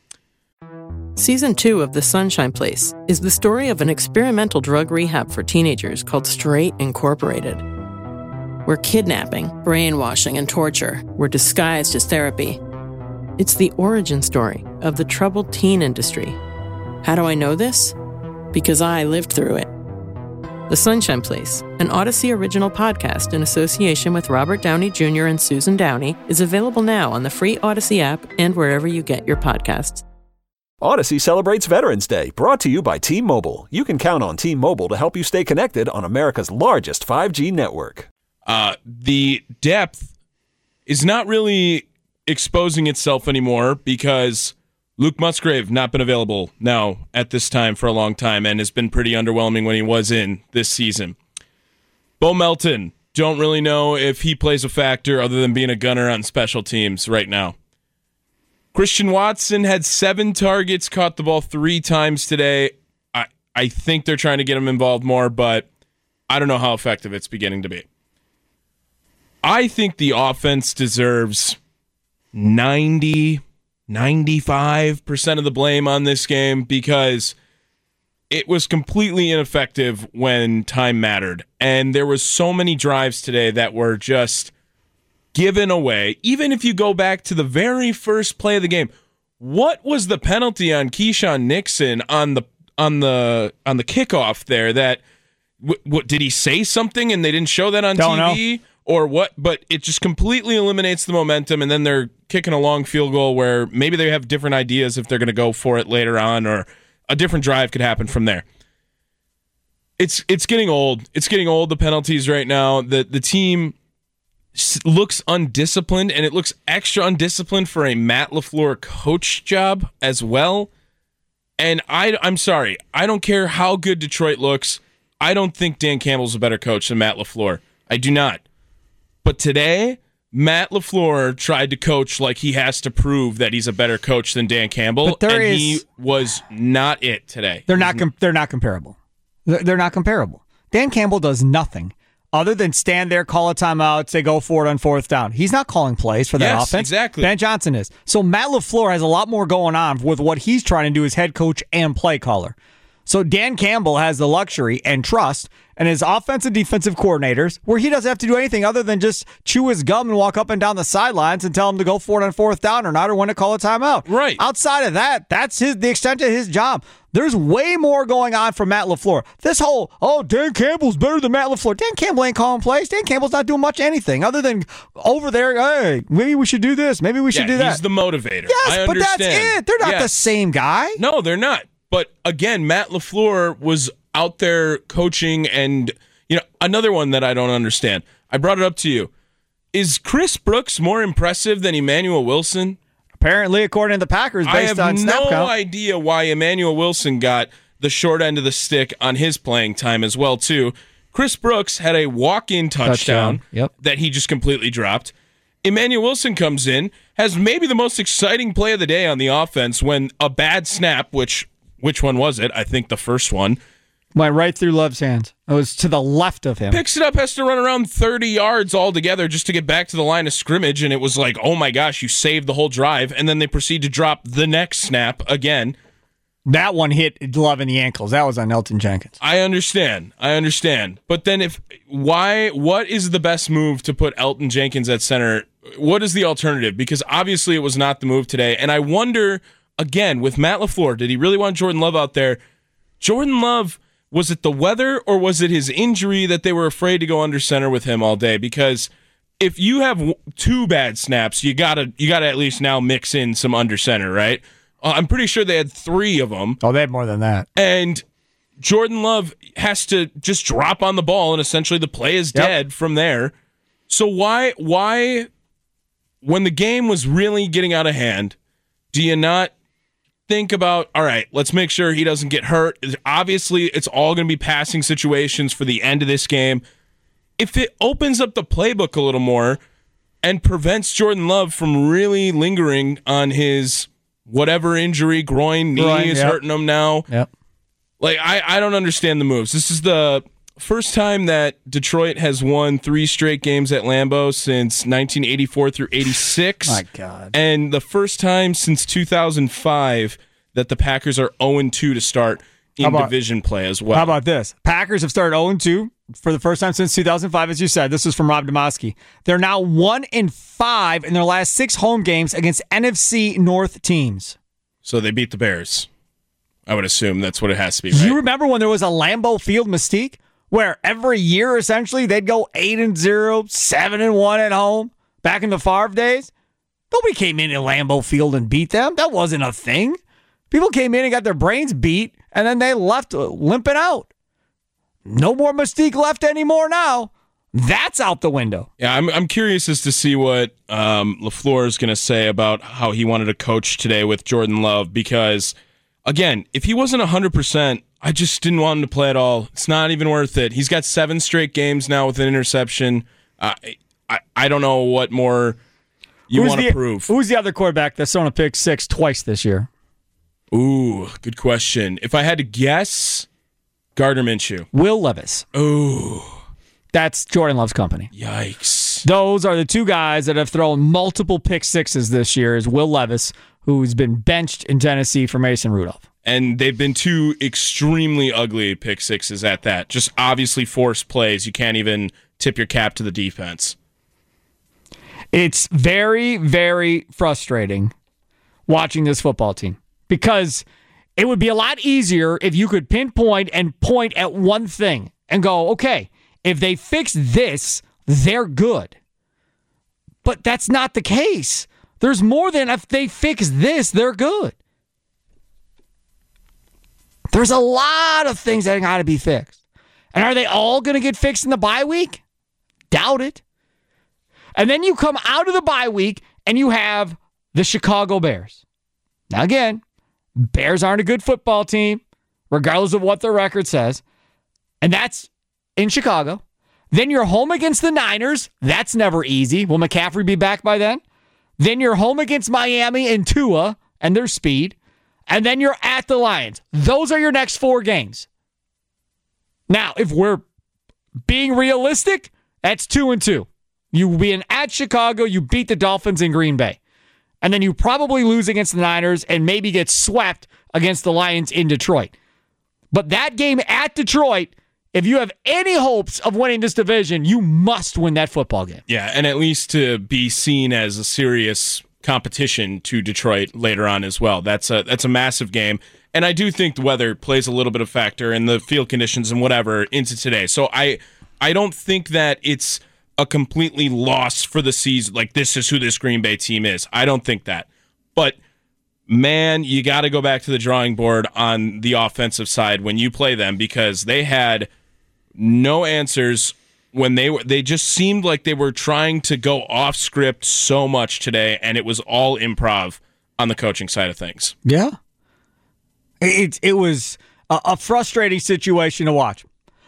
Season two of The Sunshine Place is the story of an experimental drug rehab for teenagers called Straight Incorporated, where kidnapping, brainwashing, and torture were disguised as therapy. It's the origin story of the troubled teen industry. How do I know this? Because I lived through it. The Sunshine Place, an Odyssey original podcast in association with Robert Downey Junior and Susan Downey, is available now on the free Odyssey app and wherever you get your podcasts. Odyssey celebrates Veterans Day, brought to you by T-Mobile. You can count on T-Mobile to help you stay connected on America's largest five G network. Uh, the depth is not really exposing itself anymore because Luke Musgrave not been available now at this time for a long time and has been pretty underwhelming when he was in this season. Bo Melton, don't really know if he plays a factor other than being a gunner on special teams right now. Christian Watson had seven targets, caught the ball three times today. I, I think they're trying to get him involved more, but I don't know how effective it's beginning to be. I think the offense deserves ninety, ninety-five percent of the blame on this game because it was completely ineffective when time mattered. And there was so many drives today that were just given away. Even if you go back to the very first play of the game, what was the penalty on Keyshawn Nixon on the on the on the kickoff there? That what, what did he say something and they didn't show that on Don't T V? know. Or what, but it just completely eliminates the momentum, and then they're kicking a long field goal where maybe they have different ideas if they're going to go for it later on, or a different drive could happen from there. It's it's getting old. It's getting old, the penalties right now. The, the team looks undisciplined, and it looks extra undisciplined for a Matt LaFleur coach job as well. And I, I'm sorry. I don't care how good Detroit looks. I don't think Dan Campbell's a better coach than Matt LaFleur. I do not. But today, Matt LaFleur tried to coach like he has to prove that he's a better coach than Dan Campbell, But there and is- he was not it today. They're not com- they're not comparable. They're they're not comparable. Dan Campbell does nothing other than stand there, call a timeout, say go for it on fourth down. He's not calling plays for that Yes, offense. exactly. Ben Johnson is. So Matt LaFleur has a lot more going on with what he's trying to do as head coach and play caller. So Dan Campbell has the luxury and trust and his offensive defensive coordinators where he doesn't have to do anything other than just chew his gum and walk up and down the sidelines and tell him to go for it on fourth down or not, or when to call a timeout. Right. Outside of that, that's his the extent of his job. There's way more going on for Matt LaFleur. This whole, oh, Dan Campbell's better than Matt LaFleur. Dan Campbell ain't calling plays. Dan Campbell's not doing much anything other than over there, hey, maybe we should do this. Maybe we should yeah, do that. He's the motivator. yes, I but that's understand. it. They're not Yes. the same guy. No, they're not. But again, Matt LaFleur was out there coaching, and you know, another one that I don't understand. I brought it up to you. Is Chris Brooks more impressive than Emmanuel Wilson? Apparently, according to the Packers, based I have on snap no count. idea why Emmanuel Wilson got the short end of the stick on his playing time as well, too. Chris Brooks had a walk-in touchdown, Touchdown. Yep. that he just completely dropped. Emmanuel Wilson comes in, has maybe the most exciting play of the day on the offense when a bad snap, which which one was it? I think the first one. Went right through Love's hands. It was to the left of him. Picks it up, has to run around thirty yards altogether just to get back to the line of scrimmage, and it was like, oh my gosh, you saved the whole drive, and then they proceed to drop the next snap again. That one hit Love in the ankles. That was on Elton Jenkins. I understand. I understand. But then if why what is the best move to put Elton Jenkins at center? What is the alternative? Because obviously it was not the move today. And I wonder, again, with Matt LaFleur, did he really want Jordan Love out there? Jordan Love, was it the weather or was it his injury that they were afraid to go under center with him all day? Because if you have two bad snaps, you gotta you gotta at least now mix in some under center, right? Uh, I'm pretty sure they had three of them. Oh, they had more than that. And Jordan Love has to just drop on the ball, and essentially the play is dead yep. from there. So why, why, when the game was really getting out of hand, do you not think about, all right, let's make sure he doesn't get hurt? Obviously, it's all going to be passing situations for the end of this game. If it opens up the playbook a little more and prevents Jordan Love from really lingering on his whatever injury, groin, knee groin, is yep. hurting him now. Yep. Like, I, I don't understand the moves. This is the first time that Detroit has won three straight games at Lambeau since nineteen eighty-four through eighty-six. My God. And the first time since two thousand five that the Packers are oh and two to start in about, division play as well. How about this? Packers have started oh and two for the first time since two thousand five, as you said. This was from Rob Demoski. They're now one and five in their last six home games against N F C North teams. So they beat the Bears. I would assume that's what it has to be, right? You remember when there was a Lambeau Field mystique where every year, essentially, they'd go eight and zero, seven and one at home back in the Favre days? Nobody came in at Lambeau Field and beat them. That wasn't a thing. People came in and got their brains beat, and then they left limping out. No more mystique left anymore now. That's out the window. Yeah, I'm I'm curious as to see what um, LaFleur is going to say about how he wanted to coach today with Jordan Love, because, again, if he wasn't one hundred percent, I just didn't want him to play at all. It's not even worth it. He's got seven straight games now with an interception. Uh, I, I don't know what more you want to prove. Who's the other quarterback that's thrown a pick six twice this year? Ooh, good question. If I had to guess, Gardner Minshew. Will Levis. Ooh. That's Jordan Love's company. Yikes. Those are the two guys that have thrown multiple pick sixes this year, is Will Levis, who's been benched in Tennessee for Mason Rudolph. And they've been two extremely ugly pick sixes at that. Just obviously forced plays. You can't even tip your cap to the defense. It's very, very frustrating watching this football team, because it would be a lot easier if you could pinpoint and point at one thing and go, okay, if they fix this, they're good. But that's not the case. There's more than if they fix this, they're good. There's a lot of things that got to be fixed. And are they all going to get fixed in the bye week? Doubt it. And then you come out of the bye week and you have the Chicago Bears. Now again, Bears aren't a good football team, regardless of what their record says. And that's in Chicago. Then you're home against the Niners. That's never easy. Will McCaffrey be back by then? Then you're home against Miami and Tua and their speed. And then you're at the Lions. Those are your next four games. Now, if we're being realistic, that's two and two. You win at Chicago, you beat the Dolphins in Green Bay. And then you probably lose against the Niners and maybe get swept against the Lions in Detroit. But that game at Detroit, if you have any hopes of winning this division, you must win that football game. Yeah, and at least to be seen as a serious competition to Detroit later on as well. That's a that's a massive game. And I do think the weather plays a little bit of factor and the field conditions and whatever into today. So I I don't think that it's a completely loss for the season. Like, this is who this Green Bay team is. I don't think that. But, man, you got to go back to the drawing board on the offensive side when you play them, because they had no answers when they were. They just seemed like they were trying to go off script so much today, and it was all improv on the coaching side of things. Yeah. It, it was a, a frustrating situation to watch.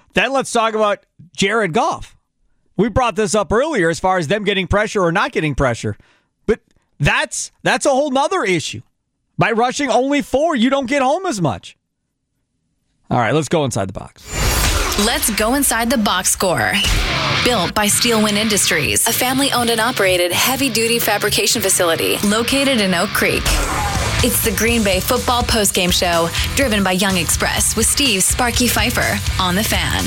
then let's talk about Jared Goff. We brought this up earlier as far as them getting pressure or not getting pressure. But that's that's a whole nother issue. By rushing only four, you don't get home as much. All right, let's go inside the box. Let's go inside the box score. Built by Steelwind Industries, a family-owned and operated heavy-duty fabrication facility located in Oak Creek. It's the Green Bay Football Postgame Show, driven by Young Express with Steve Sparky Pfeiffer on The Fan.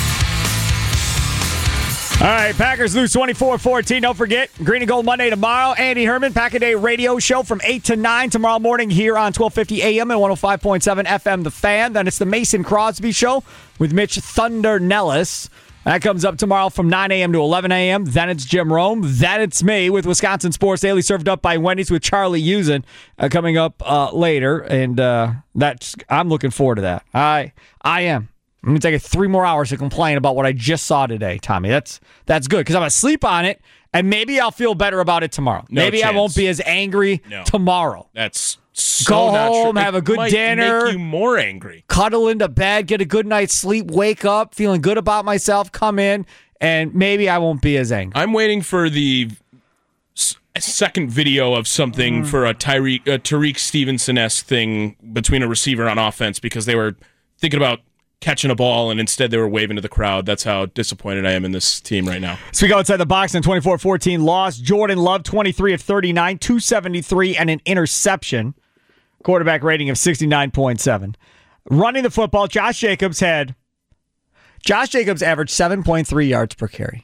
All right, Packers lose twenty-four fourteen. Don't forget, Green and Gold Monday tomorrow. Andy Herman, Pack a Day radio show from eight to nine tomorrow morning here on twelve fifty A M and one oh five point seven F M The Fan. Then it's the Mason Crosby Show with Mitch Thunder Nellis. That comes up tomorrow from nine a.m. to eleven a.m. Then it's Jim Rome. Then it's me with Wisconsin Sports Daily, served up by Wendy's with Charlie Usen uh, coming up uh, later. And uh, that's I'm looking forward to that. I I am. I'm going to take three more hours to complain about what I just saw today, Tommy. That's that's good because I'm going to sleep on it, and maybe I'll feel better about it tomorrow. No maybe chance. I won't be as angry no. tomorrow. That's so Go not home, true. have a It good might dinner. make you more angry. Cuddle into bed, get a good night's sleep, wake up, feeling good about myself, come in, and maybe I won't be as angry. I'm waiting for the s- second video of something mm. for a Tyreek, a Tariq Stevenson-esque thing between a receiver on offense because they were thinking about catching a ball, and instead they were waving to the crowd. That's how disappointed I am in this team right now. So we go inside the box in twenty-four fourteen loss. Jordan Love, twenty-three of thirty-nine, two seventy-three, and an interception. Quarterback rating of sixty-nine point seven. Running the football, Josh Jacobs had... Josh Jacobs averaged seven point three yards per carry.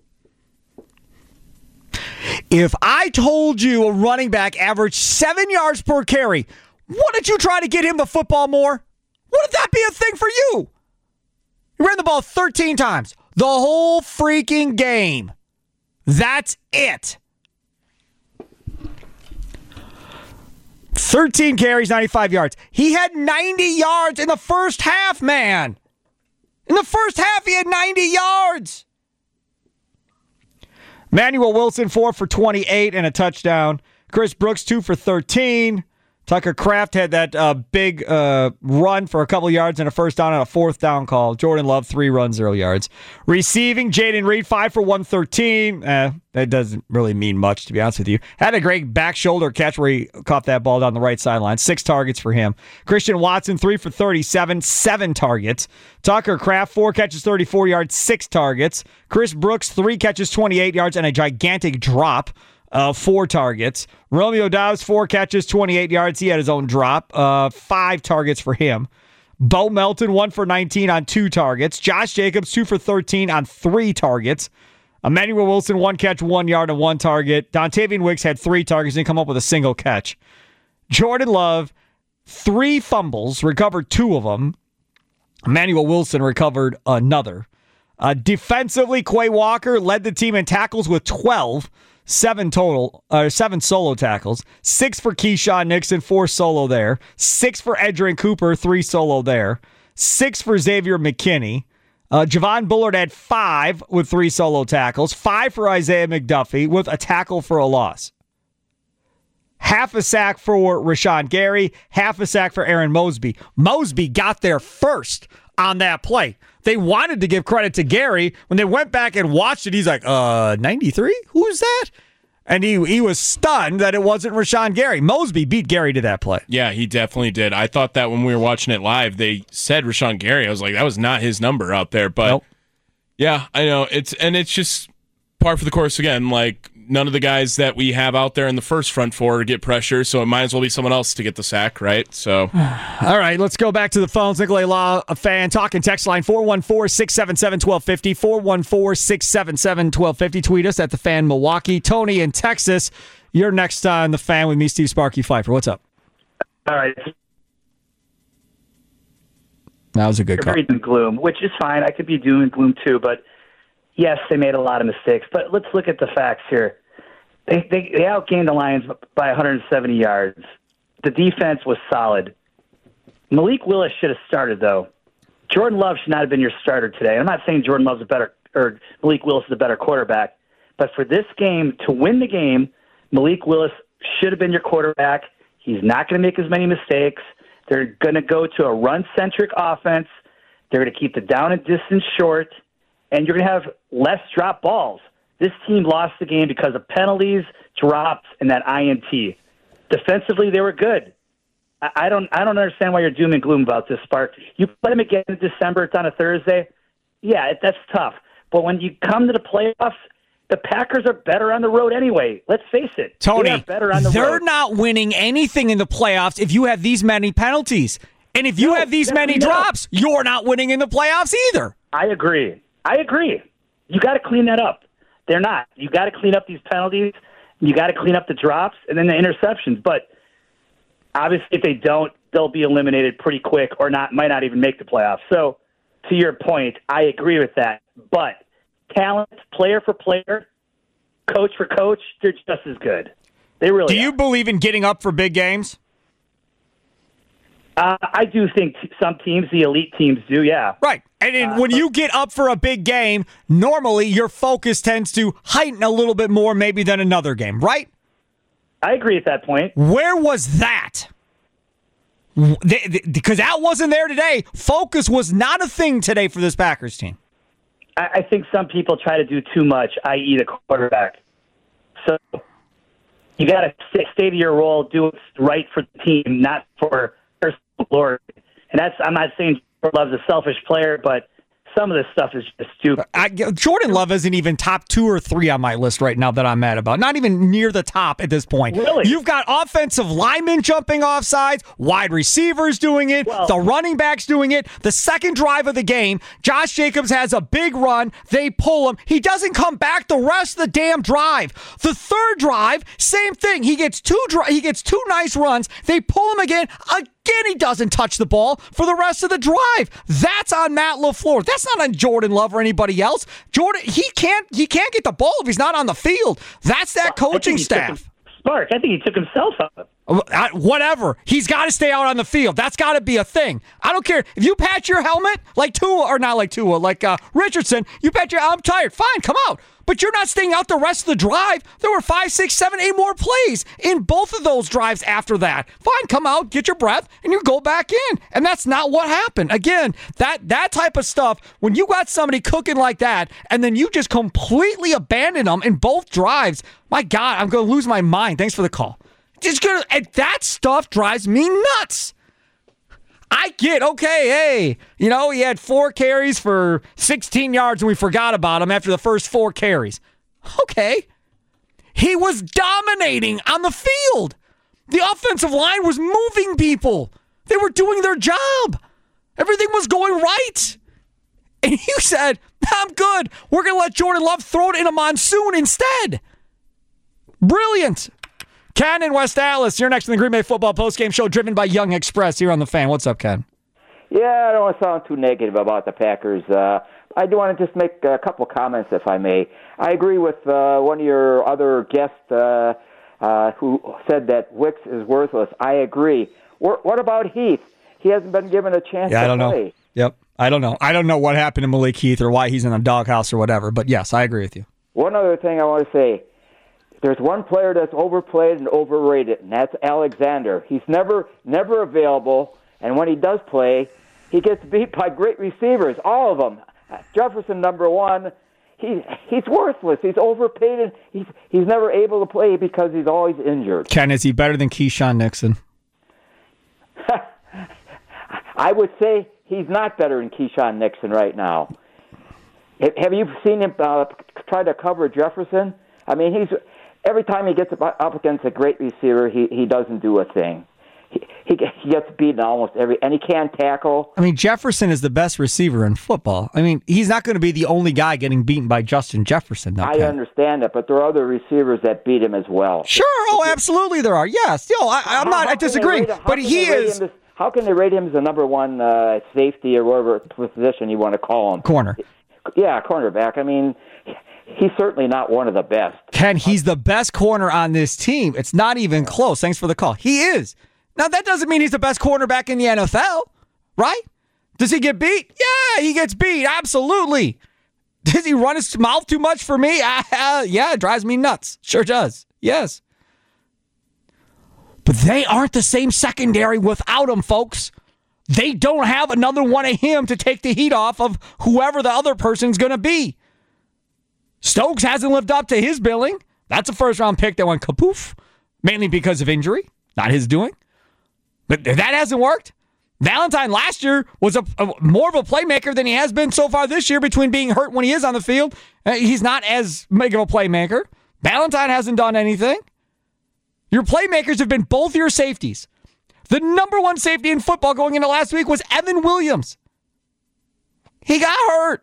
If I told you a running back averaged seven yards per carry, wouldn't you try to get him the football more? Wouldn't that be a thing for you? He ran the ball thirteen times. The whole freaking game. That's it. thirteen carries, ninety-five yards. He had ninety yards in the first half, man. In the first half, he had ninety yards. Manuel Wilson, four for twenty-eight and a touchdown. Chris Brooks, two for thirteen. Tucker Kraft had that uh, big uh, run for a couple yards and a first down on a fourth down call. Jordan Love, three runs, zero yards. Receiving, Jaden Reed, five for one thirteen. Eh, that doesn't really mean much, to be honest with you. Had a great back shoulder catch where he caught that ball down the right sideline. Six targets for him. Christian Watson, three for thirty-seven, seven targets. Tucker Kraft, four catches, thirty-four yards, six targets. Chris Brooks, three catches, twenty-eight yards, and a gigantic drop. Uh, four targets. Romeo Doubs, four catches, twenty-eight yards. He had his own drop. Uh, five targets for him. Bo Melton, one for nineteen on two targets. Josh Jacobs, two for thirteen on three targets. Emmanuel Wilson, one catch, one yard, and one target. Dontavian Wicks had three targets, didn't come up with a single catch. Jordan Love, three fumbles, recovered two of them. Emmanuel Wilson recovered another. Uh, defensively, Quay Walker led the team in tackles with twelve. Seven total, uh, seven solo tackles. Six for Keyshawn Nixon, four solo there. Six for Edgerrin Cooper, three solo there. Six for Xavier McKinney. Uh, Javon Bullard had five with three solo tackles. Five for Isaiah McDuffie with a tackle for a loss. Half a sack for Rashawn Gary. Half a sack for Aaron Mosby. Mosby got there first on that play. They wanted to give credit to Gary. When they went back and watched it, he's like, uh, ninety-three? Who's that? And he he was stunned that it wasn't Rashawn Gary. Mosby beat Gary to that play. Yeah, he definitely did. I thought that when we were watching it live, they said Rashawn Gary. I was like, that was not his number out there. But nope. Yeah, I know. It's and it's just par for the course again. Like, none of the guys that we have out there in the first front four get pressure, so it might as well be someone else to get the sack, right? So, all right, let's go back to the phones. Nicolay Law, a fan, talking text line four one four, six seven seven, one two five zero, four one four, six seven seven, one two five zero. Tweet us at The Fan Milwaukee. Tony in Texas, you're next on The Fan with me, Steve Sparky Pfeiffer. What's up? All right. That was a good call. Doom gloom, which is fine. I could be doom and gloom too, but yes, they made a lot of mistakes. But let's look at the facts here. They, they they outgained the Lions by one hundred seventy yards. The defense was solid. Malik Willis should have started, though. Jordan Love should not have been your starter today. I'm not saying Jordan Love's a better or Malik Willis is a better quarterback, but for this game, to win the game, Malik Willis should have been your quarterback. He's not going to make as many mistakes. They're going to go to a run-centric offense. They're going to keep the down and distance short, and you're going to have less drop balls. This team lost the game because of penalties, drops, and that I N T. Defensively, they were good. I, I don't I don't understand why you're doom and gloom about this, Spark. You play them again in December. It's on a Thursday. Yeah, it, that's tough. But when you come to the playoffs, the Packers are better on the road anyway. Let's face it. Tony, they are better on the they're road. not winning anything in the playoffs if you have these many penalties. And if you No, have these many no. drops, you're not winning in the playoffs either. I agree. I agree. You got to clean that up. They're not. You got to clean up these penalties. You got to clean up the drops and then the interceptions. But obviously, if they don't, they'll be eliminated pretty quick or not. Might not even make the playoffs. So, to your point, I agree with that. But talent, player for player, coach for coach, they're just as good. They really. Do you are. believe in getting up for big games? Uh, I do think t- some teams, the elite teams, do. Yeah. Right. And then Uh, when you get up for a big game, normally your focus tends to heighten a little bit more maybe than another game, right? I agree at that point. Where was that? Because that wasn't there today. Focus was not a thing today for this Packers team. I, I think some people try to do too much, that is the quarterback. So you got to stay, stay to your role, do what's right for the team, not for personal glory. And that's, I'm not saying Jordan Love's a selfish player, but some of this stuff is just stupid. I, Jordan Love isn't even top two or three on my list right now that I'm mad about. Not even near the top at this point. Really? You've got offensive linemen jumping off sides, wide receivers doing it, Well, the running backs doing it. The second drive of the game, Josh Jacobs has a big run. They pull him. He doesn't come back the rest of the damn drive. The third drive, same thing. He gets two. Dri- he gets two nice runs. They pull him again. Again, he doesn't touch the ball for the rest of the drive. That's on Matt LaFleur. That's not on Jordan Love or anybody else. Jordan, he can't he can't get the ball if he's not on the field. That's that coaching staff. Him, Spark, I think he took himself out. Whatever. He's got to stay out on the field. That's got to be a thing. I don't care. If you patch your helmet like Tua, or not like Tua, like uh, Richardson, you patch your, I'm tired. Fine, come out. But you're not staying out the rest of the drive. There were five, six, seven, eight more plays in both of those drives after that. Fine, come out, get your breath, and you go back in. And that's not what happened. Again, that, that type of stuff, when you got somebody cooking like that, and then you just completely abandon them in both drives, my God, I'm going to lose my mind. Thanks for the call. Just gonna, and that stuff drives me nuts. I get, okay, hey, you know, he had four carries for sixteen yards and we forgot about him after the first four carries. Okay. He was dominating on the field. The offensive line was moving people. They were doing their job. Everything was going right. And you said, I'm good. We're going to let Jordan Love throw it in a monsoon instead. Brilliant. Ken in West Allis, you're next in the Green Bay Football Postgame Show, driven by Young Express here on The Fan. What's up, Ken? Yeah, I don't want to sound too negative about the Packers. Uh, I do want to just make a couple comments, if I may. I agree with uh, one of your other guests uh, uh, who said that Wicks is worthless. I agree. What about Heath? He hasn't been given a chance yeah, to I don't play. know. Yep, I don't know. I don't know what happened to Malik Heath or why he's in a doghouse or whatever, but yes, I agree with you. One other thing I want to say. There's one player that's overplayed and overrated, and that's Alexander. He's never never available, and when he does play, he gets beat by great receivers, all of them. Jefferson, number one, he he's worthless. He's overpaid, and he's he's never able to play because he's always injured. Ken, is he better than Keyshawn Nixon? I would say he's not better than Keyshawn Nixon right now. Have you seen him uh, try to cover Jefferson? I mean, he's... Every time he gets up against a great receiver, he, he doesn't do a thing. He, he he gets beaten almost every, and he can't tackle. I mean, Jefferson is the best receiver in football. I mean, he's not going to be the only guy getting beaten by Justin Jefferson. Though, I Ken. understand that, but there are other receivers that beat him as well. Sure, oh, absolutely there are. Yeah, still, I, I'm how, not. how I disagree, him, but he is. As, how can they rate him as the number one uh, safety or whatever position you want to call him? Corner. Yeah, cornerback. I mean. He's certainly not one of the best. Ken, he's the best corner on this team. It's not even close. Thanks for the call. He is. Now, that doesn't mean he's the best cornerback in the N F L, right? Does he get beat? Yeah, he gets beat. Absolutely. Does he run his mouth too much for me? Uh, yeah, it drives me nuts. Sure does. Yes. But they aren't the same secondary without him, folks. They don't have another one of him to take the heat off of whoever the other person's going to be. Stokes hasn't lived up to his billing. That's a first-round pick that went kapoof, mainly because of injury, not his doing. But that hasn't worked. Valentine last year was a, a more of a playmaker than he has been so far this year between being hurt when he is on the field. Uh, he's not as big of a playmaker. Valentine hasn't done anything. Your playmakers have been both your safeties. The number one safety in football going into last week was Evan Williams. He got hurt.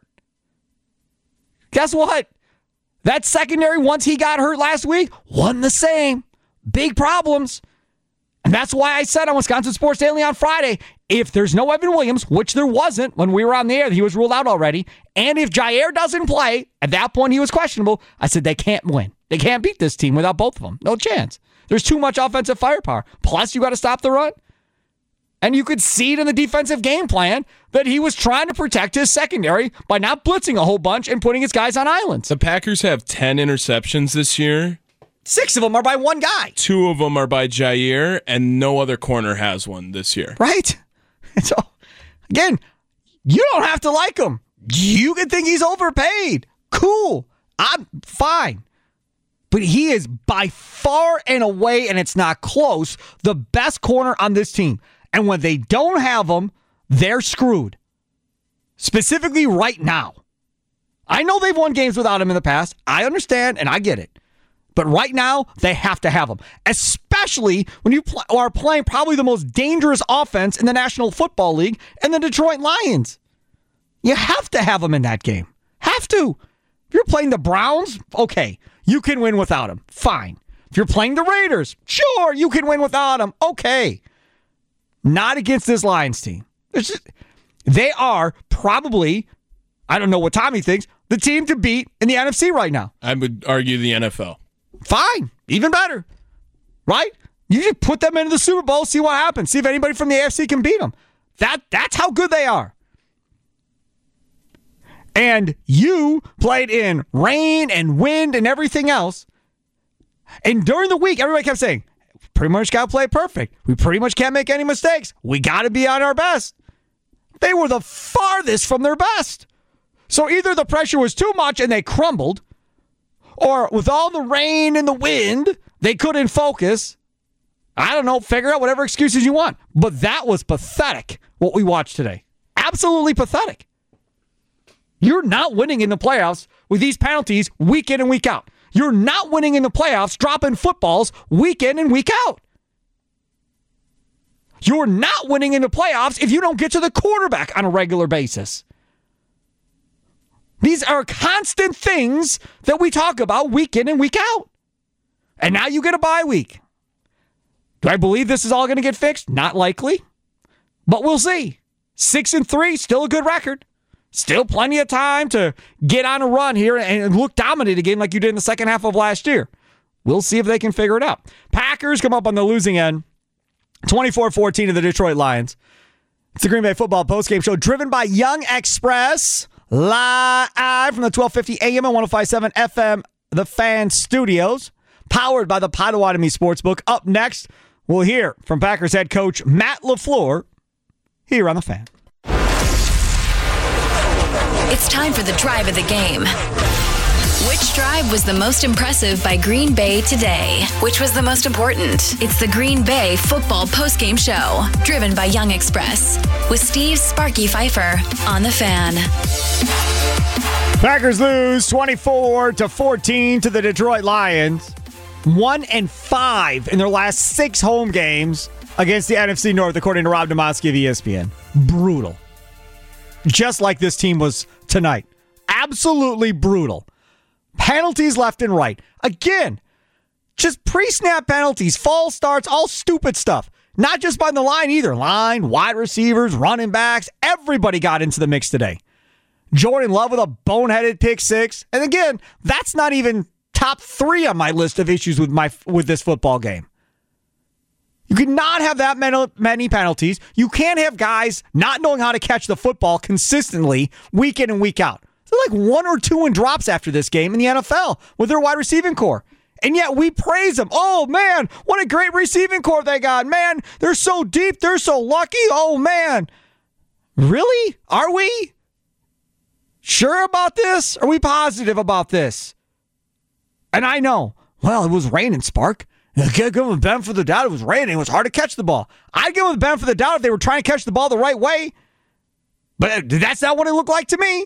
Guess what? That secondary, once he got hurt last week, wasn't the same. Big problems. And that's why I said on Wisconsin Sports Daily on Friday, if there's no Evan Williams, which there wasn't when we were on the air, he was ruled out already, and if Jair doesn't play, at that point he was questionable, I said they can't win. They can't beat this team without both of them. No chance. There's too much offensive firepower. Plus, you got to stop the run. And you could see it in the defensive game plan that he was trying to protect his secondary by not blitzing a whole bunch and putting his guys on islands. The Packers have ten interceptions this year. Six of them are by one guy. Two of them are by Jair, and no other corner has one this year. Right? So, again, you don't have to like him. You can think he's overpaid. Cool. I'm fine. But he is by far and away, and it's not close, the best corner on this team. And when they don't have him, they're screwed. Specifically right now. I know they've won games without him in the past. I understand, and I get it. But right now, they have to have him. Especially when you pl- are playing probably the most dangerous offense in the National Football League and the Detroit Lions. You have to have him in that game. Have to. If you're playing the Browns, okay, you can win without him. Fine. If you're playing the Raiders, sure, you can win without him. Okay. Not against this Lions team. Just, they are probably, I don't know what Tommy thinks, the team to beat in the N F C right now. I would argue the N F L. Fine. Even better. Right? You just put them into the Super Bowl, see what happens. See if anybody from the A F C can beat them. That, that's how good they are. And you played in rain and wind and everything else. And during the week, everybody kept saying, pretty much got to play perfect. We pretty much can't make any mistakes. We got to be on our best. They were the farthest from their best. So either the pressure was too much and they crumbled, or with all the rain and the wind, they couldn't focus. I don't know, figure out whatever excuses you want. But that was pathetic, what we watched today. Absolutely pathetic. You're not winning in the playoffs with these penalties week in and week out. You're not winning in the playoffs dropping footballs week in and week out. You're not winning in the playoffs if you don't get to the quarterback on a regular basis. These are constant things that we talk about week in and week out. And now you get a bye week. Do I believe this is all going to get fixed? Not likely. But we'll see. Six and three, still a good record. Still plenty of time to get on a run here and look dominant again like you did in the second half of last year. We'll see if they can figure it out. Packers come up on the losing end, twenty-four fourteen to the Detroit Lions. It's the Green Bay Football Postgame Show driven by Young Express, live from the twelve fifty A M and one oh five point seven F M, The Fan Studios, powered by the Potawatomi Sportsbook. Up next, we'll hear from Packers head coach Matt LaFleur here on The Fan. It's time for the drive of the game. Which drive was the most impressive by Green Bay today? Which was the most important? It's the Green Bay Football Postgame Show, driven by Young Express, with Steve Sparky Pfeiffer on The Fan. Packers lose twenty-four to fourteen to the Detroit Lions. One and five in their last six home games against the N F C North, according to Rob Demovsky of E S P N. Brutal. Just like this team was tonight. Absolutely brutal. Penalties left and right. Again, just pre-snap penalties, false starts, all stupid stuff. Not just by the line either. Line, wide receivers, running backs. Everybody got into the mix today. Jordan Love with a boneheaded pick six. And again, that's not even top three on my list of issues with my with this football game. You cannot have that many penalties. You can't have guys not knowing how to catch the football consistently week in and week out. They're like one or two in drops after this game in the N F L with their wide receiving core. And yet we praise them. Oh, man, what a great receiving corps they got. Man, they're so deep. They're so lucky. Oh, man. Really? Are we? Sure about this? Are we positive about this? And I know, well, it was raining, Spark. I can't give them the benefit of the doubt. It was raining. It was hard to catch the ball. I'd give them the benefit of the doubt if they were trying to catch the ball the right way. But that's not what it looked like to me.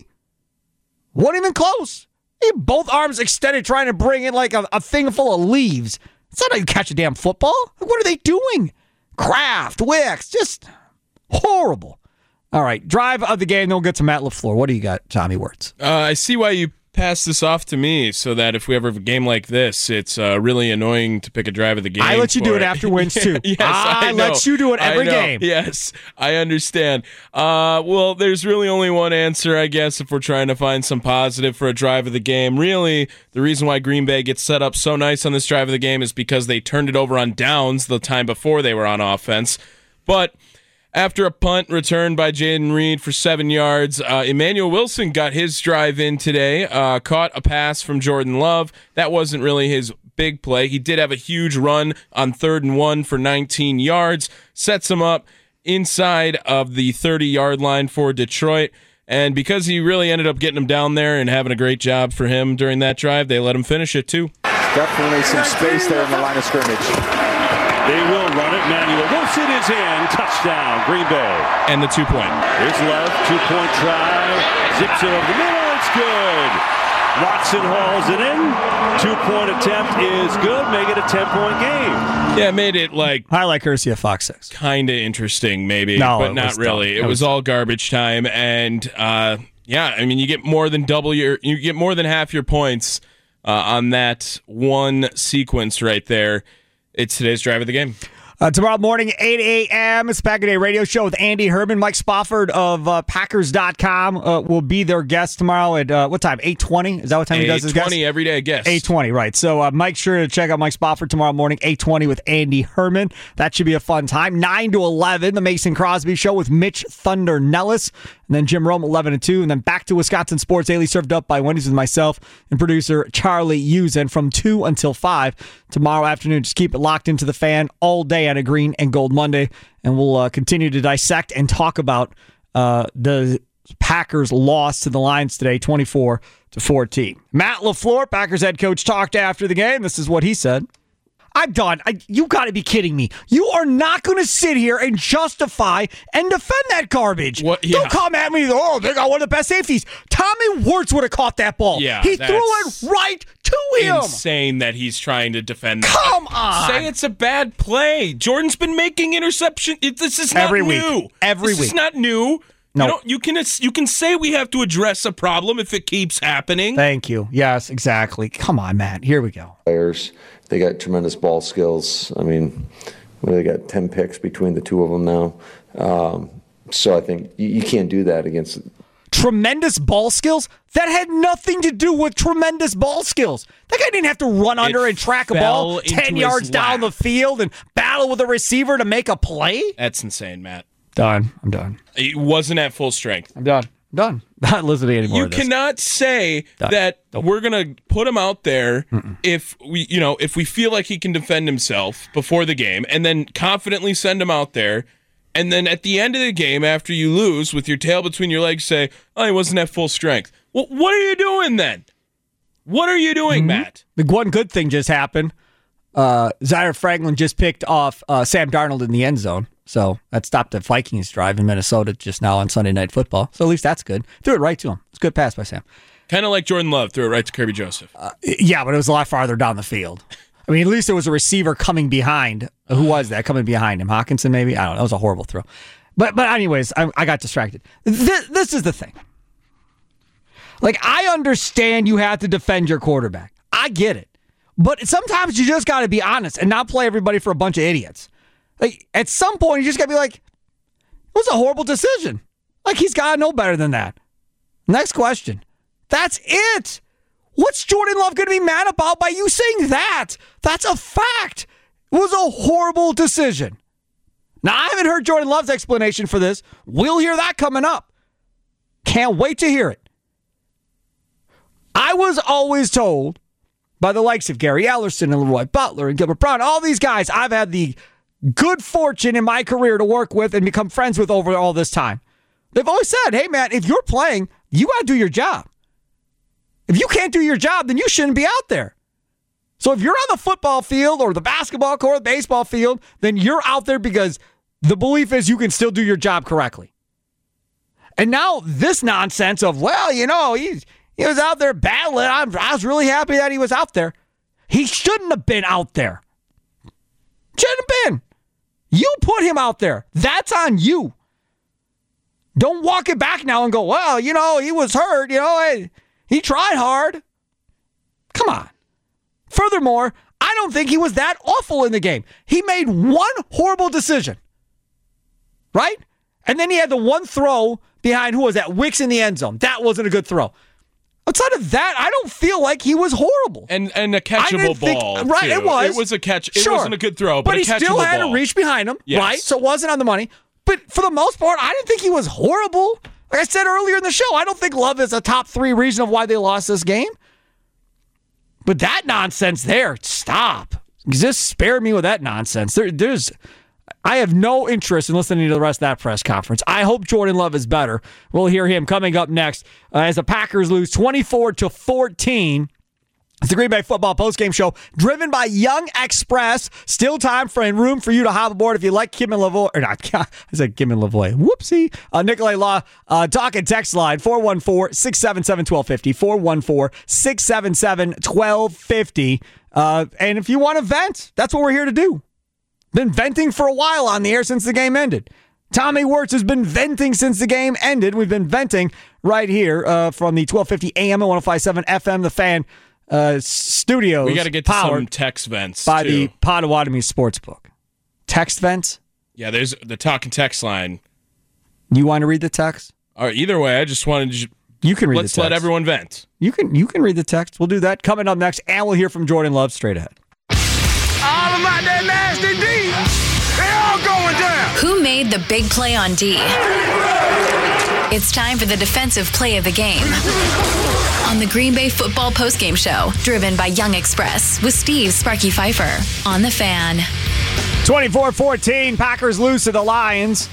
Wasn't even close. He had both arms extended trying to bring in like a, a thing full of leaves. It's not how you catch a damn football. What are they doing? Kraft, Wicks, just horrible. All right, drive of the game, then we'll get to Matt LaFleur. What do you got, Tommy Wirtz? Uh, I see why you pass this off to me, so that if we ever have a game like this, it's uh, really annoying to pick a drive of the game. I let you do it, it after wins, too. Yes, I, I know. let you do it every game. Yes, I understand. Uh, well, there's really only one answer, I guess, if we're trying to find some positive for a drive of the game. Really, the reason why Green Bay gets set up so nice on this drive of the game is because they turned it over on downs the time before they were on offense. But after a punt returned by Jaden Reed for seven yards, uh, Emmanuel Wilson got his drive in today, uh, caught a pass from Jordan Love. That wasn't really his big play. He did have a huge run on third and one for nineteen yards, sets him up inside of the thirty-yard line for Detroit. And because he really ended up getting him down there and having a great job for him during that drive, they let him finish it too. Definitely some space there in the line of scrimmage. They will run it. Emmanuel Wilson is in. Touchdown, Green Bay. And the two-point. Here's Love. Two-point try. Zips it over the middle. It's good. Watson hauls it in. Two-point attempt is good. Make it a ten-point game. Yeah, made it like... Highlight courtesy of Fox six. Kind of interesting, maybe, no, but not really. It, it was, was all garbage time. And, uh, yeah, I mean, you get more than double your... You get more than half your points uh, on that one sequence right there. It's today's drive of the game. Uh, tomorrow morning, eight a.m., it's Pack a Day Radio Show with Andy Herman. Mike Spofford of uh, Packers dot com uh, will be their guest tomorrow at, uh, what time, eight twenty? Is that what time he does his guest? eight twenty every day, I guess. eight twenty, right. So uh, Mike, sure to check out Mike Spofford tomorrow morning, eight twenty with Andy Herman. That should be a fun time. nine to eleven, the Mason Crosby Show with Mitch Thunder Nellis. And then Jim Rome, eleven to two. And then back to Wisconsin Sports Daily, served up by Wendy's with myself and producer Charlie Usen from two until five tomorrow afternoon. Just keep it locked into the Fan all day on a Green and Gold Monday. And we'll uh, continue to dissect and talk about uh, the Packers' loss to the Lions today, twenty-four to fourteen. Matt LaFleur, Packers head coach, talked after the game. This is what he said. I'm done. I, you got to be kidding me. You are not going to sit here and justify and defend that garbage. What, yeah. Don't come at me, oh, they got one of the best safeties. Tommy Wirtz would have caught that ball. Yeah, he threw it right to him. Insane that he's trying to defend that. Come on. Say it's a bad play. Jordan's been making interception. It, this is not Every new. Week. Every this week. This is not new. No. You, don't, you can you can say we have to address a problem if it keeps happening. Thank you. Yes, exactly. Come on, Matt. Here we go. Players, they got tremendous ball skills. I mean, they got ten picks between the two of them now. Um, so I think you, you can't do that against. Tremendous ball skills? That had nothing to do with tremendous ball skills. That guy didn't have to run under it and track a ball ten yards down the field and battle with a receiver to make a play. That's insane, Matt. Done. I'm done. He wasn't at full strength. I'm done. I'm done. Not listening anymore. You cannot say done. that nope. we're gonna put him out there Mm-mm. if we, you know, if we feel like he can defend himself before the game, and then confidently send him out there, and then at the end of the game, after you lose, with your tail between your legs, say, "Oh, he wasn't at full strength." Well, what are you doing then? What are you doing, mm-hmm. Matt? The one good thing just happened. Uh, Zaire Franklin just picked off uh, Sam Darnold in the end zone. So that stopped the Vikings drive in Minnesota just now on Sunday Night Football. So at least that's good. Threw it right to him. It's a good pass by Sam. Kind of like Jordan Love threw it right to Kirby Joseph. Uh, yeah, but it was a lot farther down the field. I mean, at least there was a receiver coming behind. Who was that coming behind him? Hawkinson, maybe? I don't know. That was a horrible throw. But but anyways, I, I got distracted. This, this is the thing. Like, I understand you have to defend your quarterback. I get it. But sometimes you just got to be honest and not play everybody for a bunch of idiots. Like, at some point, you just got to be like, it was a horrible decision. Like, he's got to know better than that. Next question. That's it. What's Jordan Love going to be mad about by you saying that? That's a fact. It was a horrible decision. Now, I haven't heard Jordan Love's explanation for this. We'll hear that coming up. Can't wait to hear it. I was always told by the likes of Gary Ellerson and Leroy Butler and Gilbert Brown. All these guys I've had the good fortune in my career to work with and become friends with over all this time. They've always said, hey, man, if you're playing, you got to do your job. If you can't do your job, then you shouldn't be out there. So if you're on the football field or the basketball court, the baseball field, then you're out there because the belief is you can still do your job correctly. And now this nonsense of, well, you know, he, he was out there battling. I'm, I was really happy that he was out there. He shouldn't have been out there. Shouldn't have been. You put him out there. That's on you. Don't walk it back now and go, well, you know, he was hurt. You know, he tried hard. Come on. Furthermore, I don't think he was that awful in the game. He made one horrible decision. Right? And then he had the one throw behind, who was that? Wicks in the end zone. That wasn't a good throw. Outside of that, I don't feel like he was horrible. And and a catchable think, ball. Right, too. it was. It was a catch. It sure. wasn't a good throw, but, but a he catchable still had ball. to reach behind him, yes. right? So it wasn't on the money. But for the most part, I didn't think he was horrible. Like I said earlier in the show, I don't think Love is a top three reason of why they lost this game. But that nonsense there, stop. Just spare me with that nonsense. There, there's... I have no interest in listening to the rest of that press conference. I hope Jordan Love is better. We'll hear him coming up next uh, as the Packers lose twenty-four to fourteen. It's the Green Bay Football Postgame Show, driven by Young Express. Still time for and room for you to hop aboard if you like Kim and Lavoie. Or not, I said Kim and Lavoie. Whoopsie. Uh, Nicolay Law, uh, talk and text line, four one four, six seven seven, one two five zero, four one four, six seven seven, one two five zero. Uh, and if you want to vent, that's what we're here to do. Been venting for a while on the air since the game ended. Tommy Wirtz has been venting since the game ended. We've been venting right here uh, from the twelve fifty A M and one oh five point seven F M, the Fan uh, studios. We got to get to some text vents, by too. the Potawatomi Sportsbook. Text vents? Yeah, there's the talk and text line. You want to read the text? All right, either way, I just wanted to... You can read Let's the text. let everyone vent. You can, you can read the text. We'll do that. Coming up next, and we'll hear from Jordan Love straight ahead. All about that nasty D. They all going down. Who made the big play on D? It's time for the defensive play of the game. On the Green Bay Football Postgame Show, driven by Young Express, with Steve Sparky Pfeiffer on The Fan. twenty-four fourteen, Packers lose to the Lions.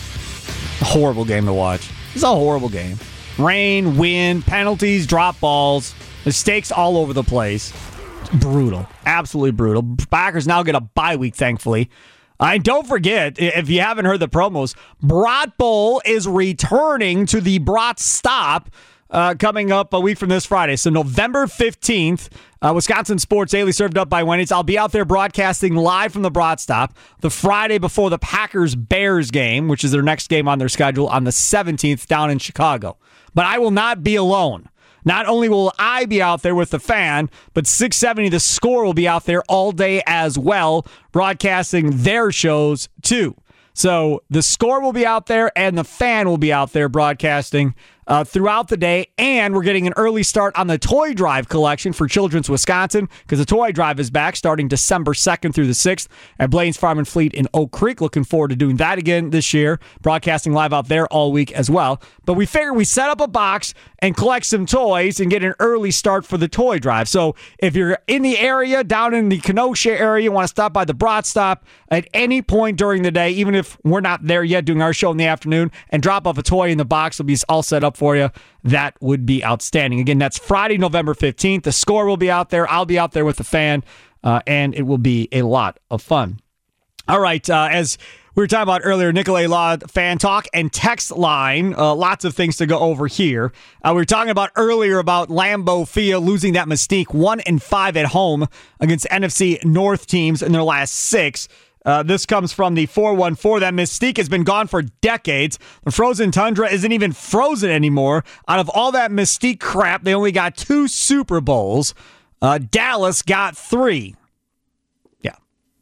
A horrible game to watch. It's a horrible game. Rain, wind, penalties, drop balls, mistakes all over the place. Brutal. Absolutely brutal. Packers now get a bye week, thankfully. Uh, and don't forget, if you haven't heard the promos, Brat Bowl is returning to the Brat Stop uh, coming up a week from this Friday. So November fifteenth, uh, Wisconsin Sports Daily served up by Wendy's. I'll be out there broadcasting live from the Brat Stop the Friday before the Packers-Bears game, which is their next game on their schedule on the seventeenth down in Chicago. But I will not be alone. Not only will I be out there with the Fan, but six seventy The Score will be out there all day as well, broadcasting their shows too. So the Score will be out there and the Fan will be out there broadcasting uh, throughout the day. And we're getting an early start on the Toy Drive collection for Children's Wisconsin, because the Toy Drive is back starting December second through the sixth at Blaine's Farm and Fleet in Oak Creek. Looking forward to doing that again this year, broadcasting live out there all week as well. But we figured we set up a box and collect some toys and get an early start for the Toy Drive. So if you're in the area, down in the Kenosha area, want to stop by the Brat Stop at any point during the day, even if we're not there yet doing our show in the afternoon, and drop off a toy in the box, will be all set up for you. That would be outstanding. Again, that's Friday, November fifteenth. The Score will be out there. I'll be out there with the Fan, uh, and it will be a lot of fun. All right, uh, as we were talking about earlier, Nicolay Law, Fan Talk and text line. Uh, lots of things to go over here. Uh, we were talking about earlier about Lambeau Field losing that mystique, one and five at home against N F C North teams in their last six. Uh, this comes from the four one four. That mystique has been gone for decades. The frozen tundra isn't even frozen anymore. Out of all that mystique crap, they only got two Super Bowls. Uh, Dallas got three. Yeah.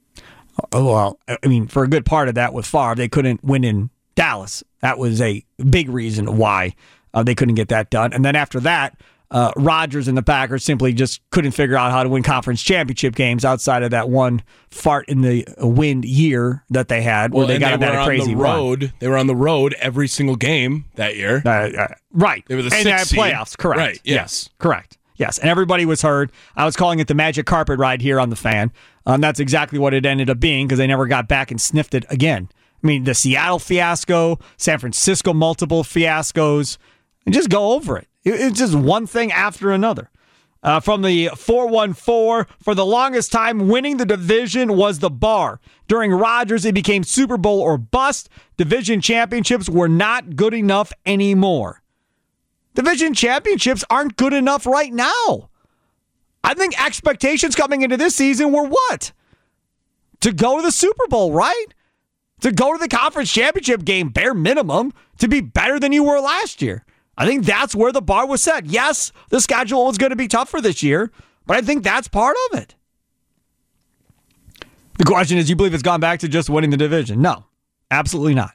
Oh, well, I mean, for a good part of that with Favre, they couldn't win in Dallas. That was a big reason why uh, they couldn't get that done. And then after that, Uh, Rodgers and the Packers simply just couldn't figure out how to win conference championship games outside of that one fart in the wind year that they had, where well, they got they on that crazy on the road. run. They were on the road every single game that year. Uh, uh, right. They were the and sixth they had playoffs, correct. Right, yes. yes. Correct. Yes, and everybody was heard. I was calling it the magic carpet ride here on the Fan. Um, that's exactly what it ended up being because they never got back and sniffed it again. I mean, the Seattle fiasco, San Francisco multiple fiascos, and just go over it. it it's just one thing after another. Uh, from the four one four, for the longest time, winning the division was the bar. During Rodgers, it became Super Bowl or bust. Division championships were not good enough anymore. Division championships aren't good enough right now. I think expectations coming into this season were what? To go to the Super Bowl, right? To go to the conference championship game, bare minimum, to be better than you were last year. I think that's where the bar was set. Yes, the schedule was going to be tough for this year, but I think that's part of it. The question is, do you believe it's gone back to just winning the division? No, absolutely not.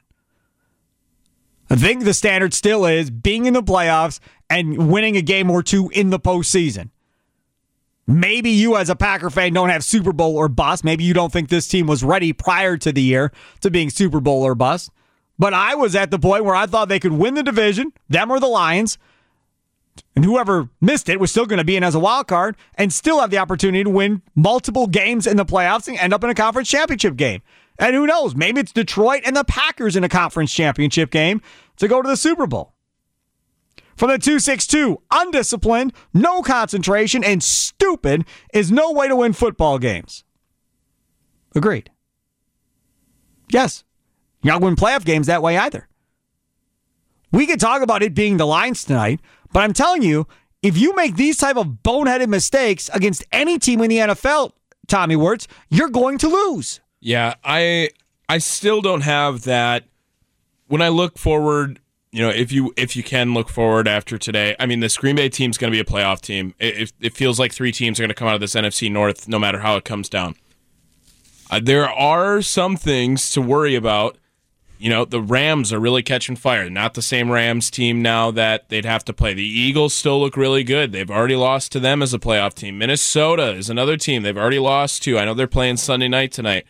I think the standard still is being in the playoffs and winning a game or two in the postseason. Maybe you as a Packer fan don't have Super Bowl or bust. Maybe you don't think this team was ready prior to the year to being Super Bowl or bust. But I was at the point where I thought they could win the division, them or the Lions, and whoever missed it was still going to be in as a wild card and still have the opportunity to win multiple games in the playoffs and end up in a conference championship game. And who knows, maybe it's Detroit and the Packers in a conference championship game to go to the Super Bowl. From the two six two, undisciplined, no concentration, and stupid is no way to win football games. Agreed. Yes. You're not going to win playoff games that way either. We could talk about it being the Lions tonight, but I'm telling you, if you make these type of boneheaded mistakes against any team in the N F L, Tommy Wirtz, you're going to lose. Yeah, I I still don't have that. When I look forward, you know, if you if you can look forward after today, I mean, this Green Bay team's going to be a playoff team. It, it feels like three teams are going to come out of this N F C North no matter how it comes down. Uh, there are some things to worry about. You know, the Rams are really catching fire. Not the same Rams team now that they'd have to play. The Eagles still look really good. They've already lost to them as a playoff team. Minnesota is another team they've already lost to. I know they're playing Sunday night tonight.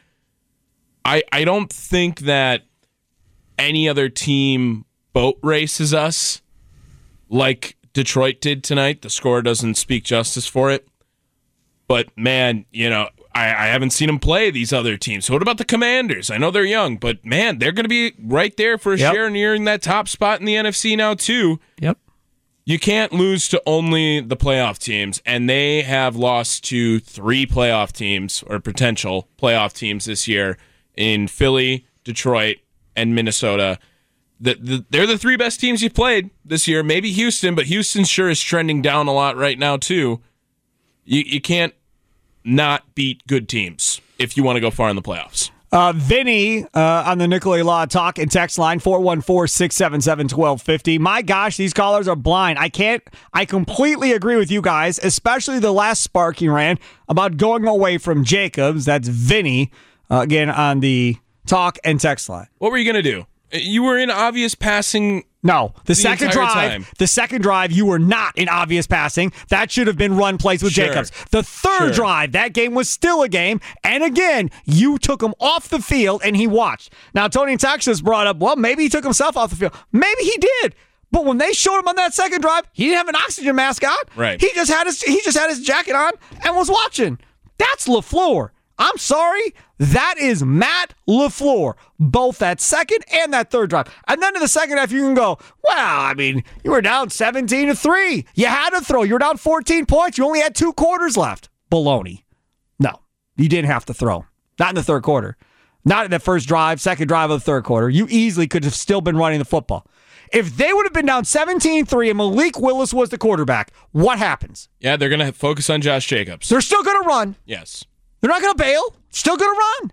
I I don't think that any other team boat races us like Detroit did tonight. The score doesn't speak justice for it. But, man, you know, I, I haven't seen them play these other teams. So what about the Commanders? I know they're young, but, man, they're going to be right there for a yep. share nearing that top spot in the N F C now, too. Yep. You can't lose to only the playoff teams, and they have lost to three playoff teams or potential playoff teams this year in Philly, Detroit, and Minnesota. The, the, they're the three best teams you played this year. Maybe Houston, but Houston sure is trending down a lot right now, too. You, you can't not beat good teams if you want to go far in the playoffs. Uh, Vinny uh, on the Nicolay Law Talk and text line four one four, six seven seven, one two five zero. My gosh, these callers are blind. I can't, I completely agree with you guys, especially the last spark you ran about going away from Jacobs. That's Vinny, uh, again, on the talk and text line. What were you going to do? You were in obvious passing. No, the, the second drive, time. the second drive, you were not in obvious passing. That should have been run plays with sure. Jacobs. The third sure. drive, that game was still a game. And again, you took him off the field and he watched. Now, Tony in Texas brought up, well, maybe he took himself off the field. Maybe he did. But when they showed him on that second drive, he didn't have an oxygen mask on. Right. He just had his he just had his jacket on and was watching. That's LaFleur. I'm sorry, that is Matt LaFleur, both that second and that third drive. And then in the second half, you can go, well, I mean, you were down seventeen to three. You had to throw. You were down fourteen points. You only had two quarters left. Baloney. No, you didn't have to throw. Not in the third quarter. Not in the first drive, second drive of the third quarter. You easily could have still been running the football. If they would have been down seventeen three and Malik Willis was the quarterback, what happens? Yeah, they're going to focus on Josh Jacobs. They're still going to run. Yes. They're not going to bail. Still going to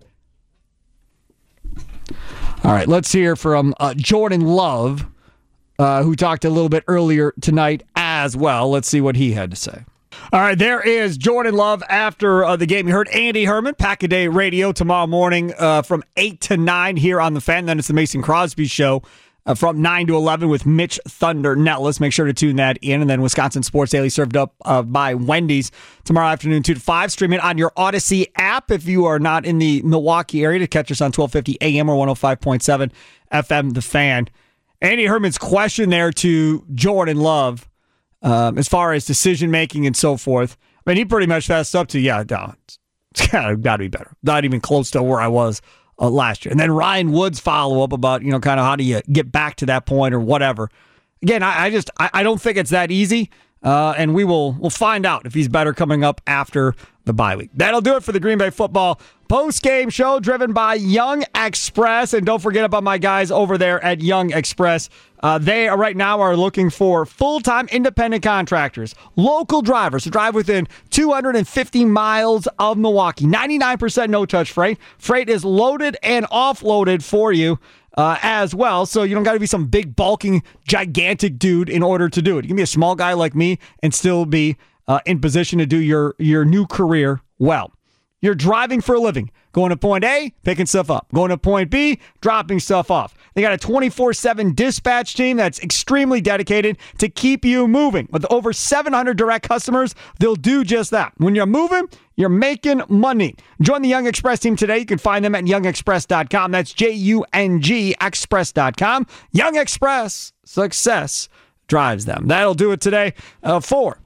run. All right, let's hear from uh, Jordan Love, uh, who talked a little bit earlier tonight as well. Let's see what he had to say. All right, there is Jordan Love after uh, the game. You heard Andy Herman, Pack-A-Day Radio, tomorrow morning uh, from eight to nine here on The Fan. Then it's the Mason Crosby Show. Uh, from nine to eleven with Mitch Thunder Nettless. Make sure to tune that in. And then Wisconsin Sports Daily served up uh, by Wendy's tomorrow afternoon, two to five. Stream it on your Odyssey app if you are not in the Milwaukee area to catch us on twelve fifty A M or one oh five point seven F M, The Fan. Andy Herman's question there to Jordan Love um, as far as decision making and so forth. I mean, he pretty much fessed up to, yeah, no, it's got to be better. Not even close to where I was uh, last year. And then Ryan Wood's follow up about, you know, kind of how do you get back to that point or whatever. Again, I, I just I, I don't think it's that easy. Uh, and we will we'll find out if he's better coming up after the bye week. That'll do it for the Green Bay football post-game show driven by Young Express. And don't forget about my guys over there at Young Express. Uh, they are right now are looking for full-time independent contractors, local drivers to drive within two hundred fifty miles of Milwaukee. ninety-nine percent no-touch freight. Freight is loaded and offloaded for you. Uh, as well, so you don't got to be some big, bulking, gigantic dude in order to do it. You can be a small guy like me and still be uh, in position to do your, your new career well. You're driving for a living, going to point A, picking stuff up. Going to point B, dropping stuff off. They got a twenty-four seven dispatch team that's extremely dedicated to keep you moving. With over seven hundred direct customers, they'll do just that. When you're moving, you're making money. Join the Young Express team today. You can find them at young express dot com. That's J U N G express dot com. Young Express, success drives them. That'll do it today uh, for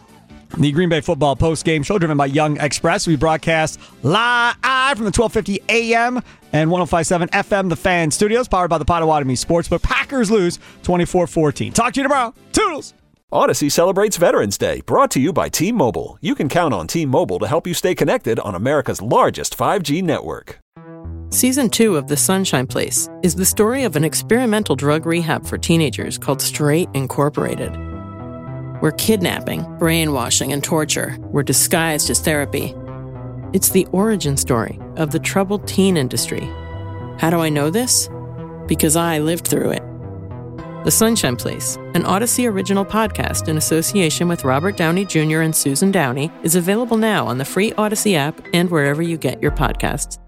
the Green Bay football post-game show driven by Young Express. We broadcast live from the twelve fifty a.m. and one oh five point seven F M, the Fan Studios, powered by the Potawatomi Sportsbook. Packers lose twenty-four fourteen. Talk to you tomorrow. Toodles! Odyssey celebrates Veterans Day, brought to you by T-Mobile. You can count on T-Mobile to help you stay connected on America's largest five G network. Season two of The Sunshine Place is the story of an experimental drug rehab for teenagers called Straight Incorporated, where kidnapping, brainwashing, and torture were disguised as therapy. It's the origin story of the troubled teen industry. How do I know this? Because I lived through it. The Sunshine Place, an Odyssey original podcast in association with Robert Downey Junior and Susan Downey, is available now on the free Odyssey app and wherever you get your podcasts.